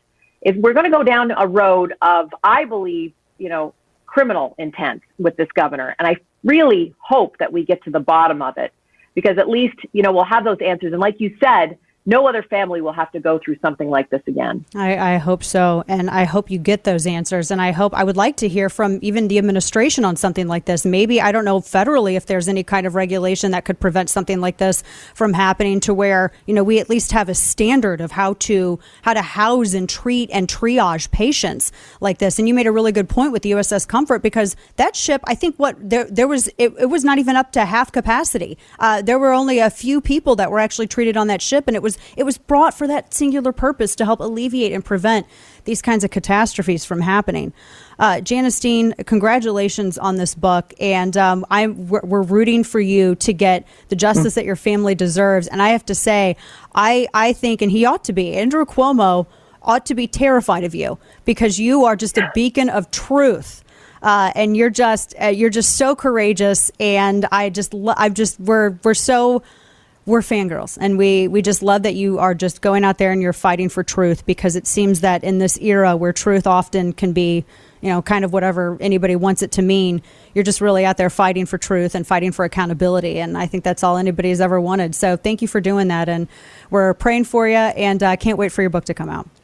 if we're going to go down a road of, I believe, you know, criminal intent with this governor, and I really hope that we get to the bottom of it, because at least, you know, we'll have those answers. And like you said, no other family will have to go through something like this again. I, I hope so. And I hope you get those answers. And I hope, I would like to hear from even the administration on something like this. Maybe, I don't know, federally, if there's any kind of regulation that could prevent something like this from happening, to where, you know, we at least have a standard of how to, how to house and treat and triage patients like this. And you made a really good point with the U S S Comfort, because that ship, I think what there, there was, it, it was not even up to half capacity. Uh, there were only a few people that were actually treated on that ship. And it was, It was brought for that singular purpose, to help alleviate and prevent these kinds of catastrophes from happening. Uh, Janice Dean, congratulations on this book. And um, I'm, we're, we're rooting for you to get the justice that your family deserves. And I have to say, I, I think, and he ought to be, Andrew Cuomo ought to be terrified of you, because you are just a beacon of truth. Uh, and you're just, uh, you're just so courageous. And I just, lo- I've just, we're, we're so, We're fangirls, and we, we just love that you are just going out there and you're fighting for truth, because it seems that in this era where truth often can be, you know, kind of whatever anybody wants it to mean, you're just really out there fighting for truth and fighting for accountability. And I think that's all anybody's ever wanted. So thank you for doing that. And we're praying for you, and I uh, can't wait for your book to come out.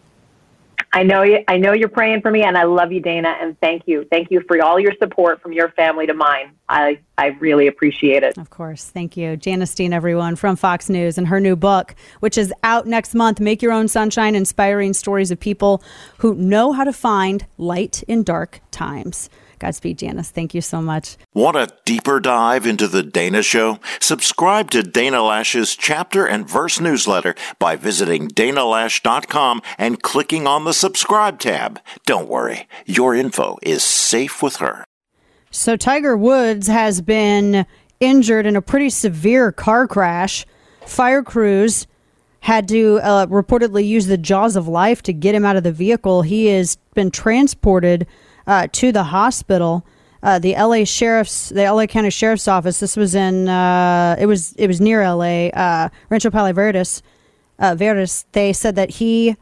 I know you, I know you're praying for me, and I love you, Dana, and thank you. Thank you for all your support from your family to mine. I, I really appreciate it. Of course. Thank you. Janice Dean, everyone, from Fox News, and her new book, which is out next month, Make Your Own Sunshine, Inspiring Stories of People Who Know How to Find Light in Dark Times. Godspeed, Janice. Thank you so much. Want a deeper dive into the Dana Show? Subscribe to Dana Lash's chapter and verse newsletter by visiting dana lash dot com and clicking on the subscribe tab. Don't worry, your info is safe with her. So Tiger Woods has been injured in a pretty severe car crash. Fire crews had to uh, reportedly use the jaws of life to get him out of the vehicle. He has been transported Uh, to the hospital. Uh, the L A Sheriff's, the L A County Sheriff's Office. This was in, uh, it was it was near L A. Uh, Rancho Palos Verdes. Uh, Verdes. They said that he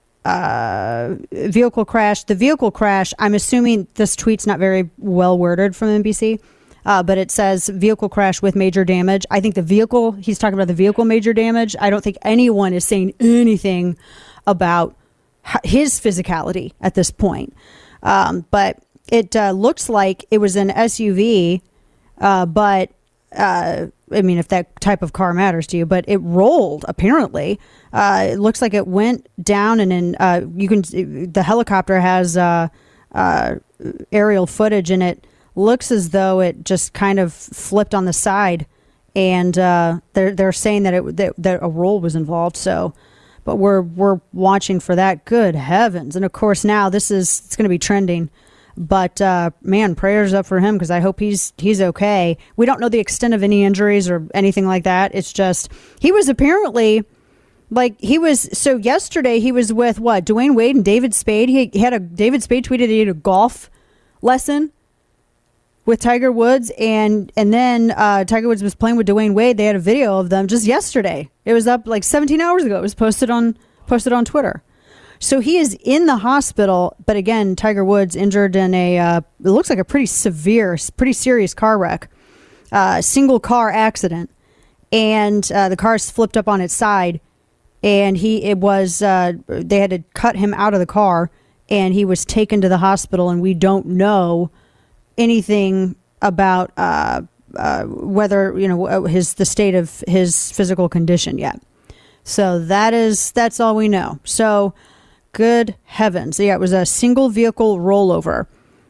uh, vehicle crash. The vehicle crash. I'm assuming this tweet's not very well worded from N B C, uh, but it says vehicle crash with major damage. I think the vehicle. He's talking about the vehicle major damage. I don't think anyone is saying anything about his physicality at this point. Um, but it uh, looks like it was an S U V, uh, but uh, I mean, if that type of car matters to you, but it rolled, apparently. Uh, it looks like it went down, and then uh, you can, the helicopter has uh, uh, aerial footage, and it looks as though it just kind of flipped on the side, and uh, they're they're saying that it that, that a roll was involved. So. But we're we're watching for that. Good heavens. And of course now this is it's going to be trending. But uh, man, prayers up for him, because I hope he's he's okay. We don't know the extent of any injuries or anything like that. It's just he was apparently like he was so yesterday he was with what, Dwayne Wade and David Spade. He, he had a David Spade tweeted he had a golf lesson with Tiger Woods, and and then uh, Tiger Woods was playing with Dwayne Wade. They had a video of them just yesterday. It was up like seventeen hours ago. It was posted on posted on Twitter. So he is in the hospital, but again, Tiger Woods injured in a uh, it looks like a pretty severe, pretty serious car wreck, uh, single car accident, and uh, the car's flipped up on its side, and he it was uh, they had to cut him out of the car, and he was taken to the hospital, and we don't know anything about uh, uh, whether, you know, his the state of his physical condition yet. So that is that's all we know. So good heavens. Yeah, it was a single vehicle rollover,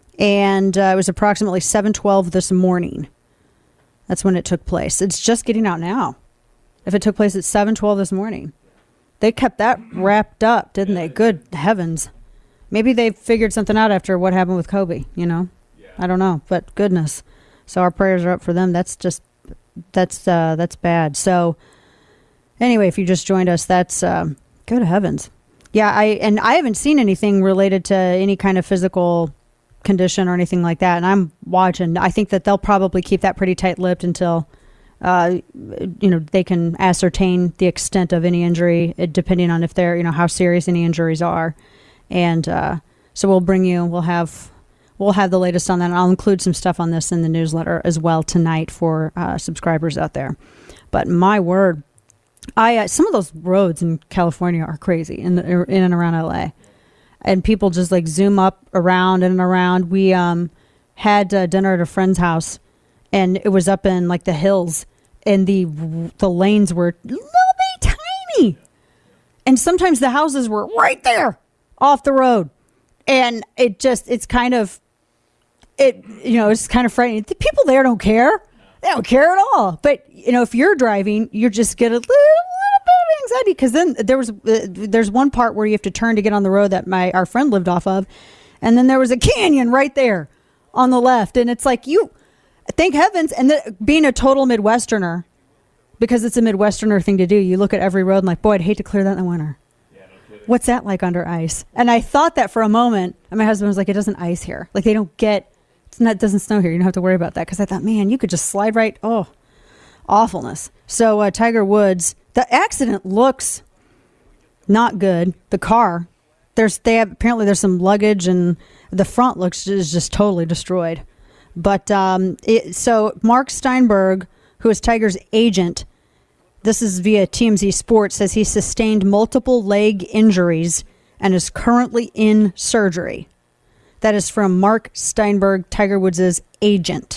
and uh, it was approximately seven twelve this morning. That's when it took place. It's just getting out now. If it took place at seven twelve this morning. They kept that wrapped up, didn't they? Good heavens. Maybe they figured something out after what happened with Kobe, you know? I don't know, but goodness. So our prayers are up for them. That's just, that's, uh, that's bad. So anyway, if you just joined us, that's, uh, good heavens. Yeah. I, and I haven't seen anything related to any kind of physical condition or anything like that. And I'm watching. I think that they'll probably keep that pretty tight-lipped until, uh, you know, they can ascertain the extent of any injury, depending on if they're, you know, how serious any injuries are. And uh, so we'll bring you, we'll have, we'll have the latest on that. And I'll include some stuff on this in the newsletter as well tonight for uh, subscribers out there. But my word, I uh, some of those roads in California are crazy in the, in and around L A, and people just like zoom up around and around. We um had uh, dinner at a friend's house, and it was up in like the hills, and the the lanes were a little bit tiny, and sometimes the houses were right there off the road, and it just it's kind of it you know it's kind of frightening. The people there don't care. They don't care at all. But, you know, if you're driving, you just get a little, little bit of anxiety because then there was uh, there's one part where you have to turn to get on the road that my our friend lived off of. And then there was a canyon right there on the left. And it's like, you thank heavens. And the, being a total Midwesterner, because it's a Midwesterner thing to do, you look at every road and like, boy, I'd hate to clear that in the winter. Yeah, no What's that like under ice? And I thought that for a moment. And my husband was like, it doesn't ice here. Like they don't get. It doesn't snow here. You don't have to worry about that. Because I thought, man, you could just slide right. Oh, awfulness. So uh, Tiger Woods, the accident looks not good. The car, there's they have, apparently there's some luggage and the front looks is just totally destroyed. But um, it, so Mark Steinberg, who is Tiger's agent, this is via T M Z Sports, says he sustained multiple leg injuries and is currently in surgery. That is from Mark Steinberg, Tiger Woods' agent.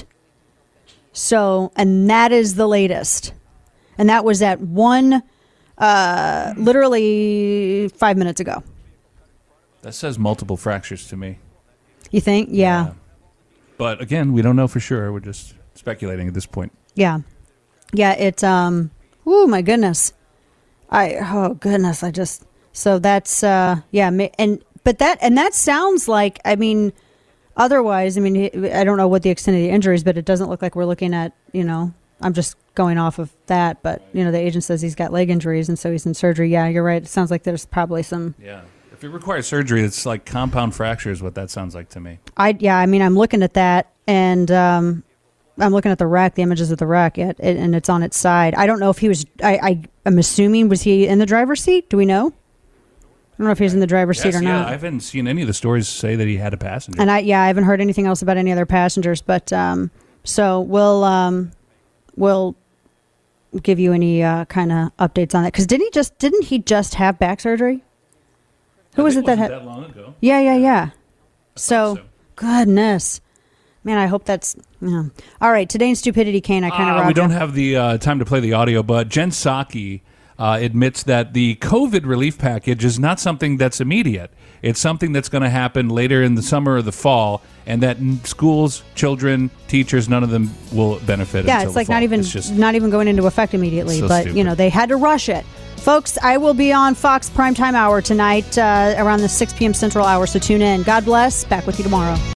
So, and that is the latest. And that was at one, uh, literally five minutes ago. That says multiple fractures to me. You think? Yeah. yeah. But again, we don't know for sure. We're just speculating at this point. Yeah. Yeah, it's, um, oh my goodness. I, oh goodness, I just, so that's, uh, yeah, and, But that and that sounds like, I mean, otherwise, I mean, I don't know what the extent of the injuries, but it doesn't look like we're looking at, you know, I'm just going off of that. But, you know, the agent says he's got leg injuries and so he's in surgery. Yeah, you're right. It sounds like there's probably some. Yeah. If it requires surgery, it's like compound fractures, what that sounds like to me. I Yeah, I mean, I'm looking at that and um, I'm looking at the wreck, the images of the wreck, it, it, and it's on its side. I don't know if he was, I, I, I'm assuming, was he in the driver's seat? Do we know? I don't know if he's in the driver's yes, seat or yeah, not. I haven't seen any of the stories say that he had a passenger. And I, yeah, I haven't heard anything else about any other passengers. But um, so we'll um, we'll give you any uh, kind of updates on that. Because didn't he just didn't he just have back surgery? Who I was think it that wasn't had? that long ago? Yeah, yeah, yeah. So, so, goodness, man, I hope that's. Yeah. All right, today in Stupidity Kane, I kind of uh, we don't have the uh, time to play the audio, but Jen Psaki Uh, admits that the COVID relief package is not something that's immediate. It's something that's going to happen later in the summer or the fall, and that n- schools, children, teachers, none of them will benefit. Yeah, until it's the like fall. not even It's just, not even going into effect immediately. So but stupid. you know they had to rush it, folks. I will be on Fox Primetime Hour tonight uh, around the six p.m. Central Hour. So tune in. God bless. Back with you tomorrow.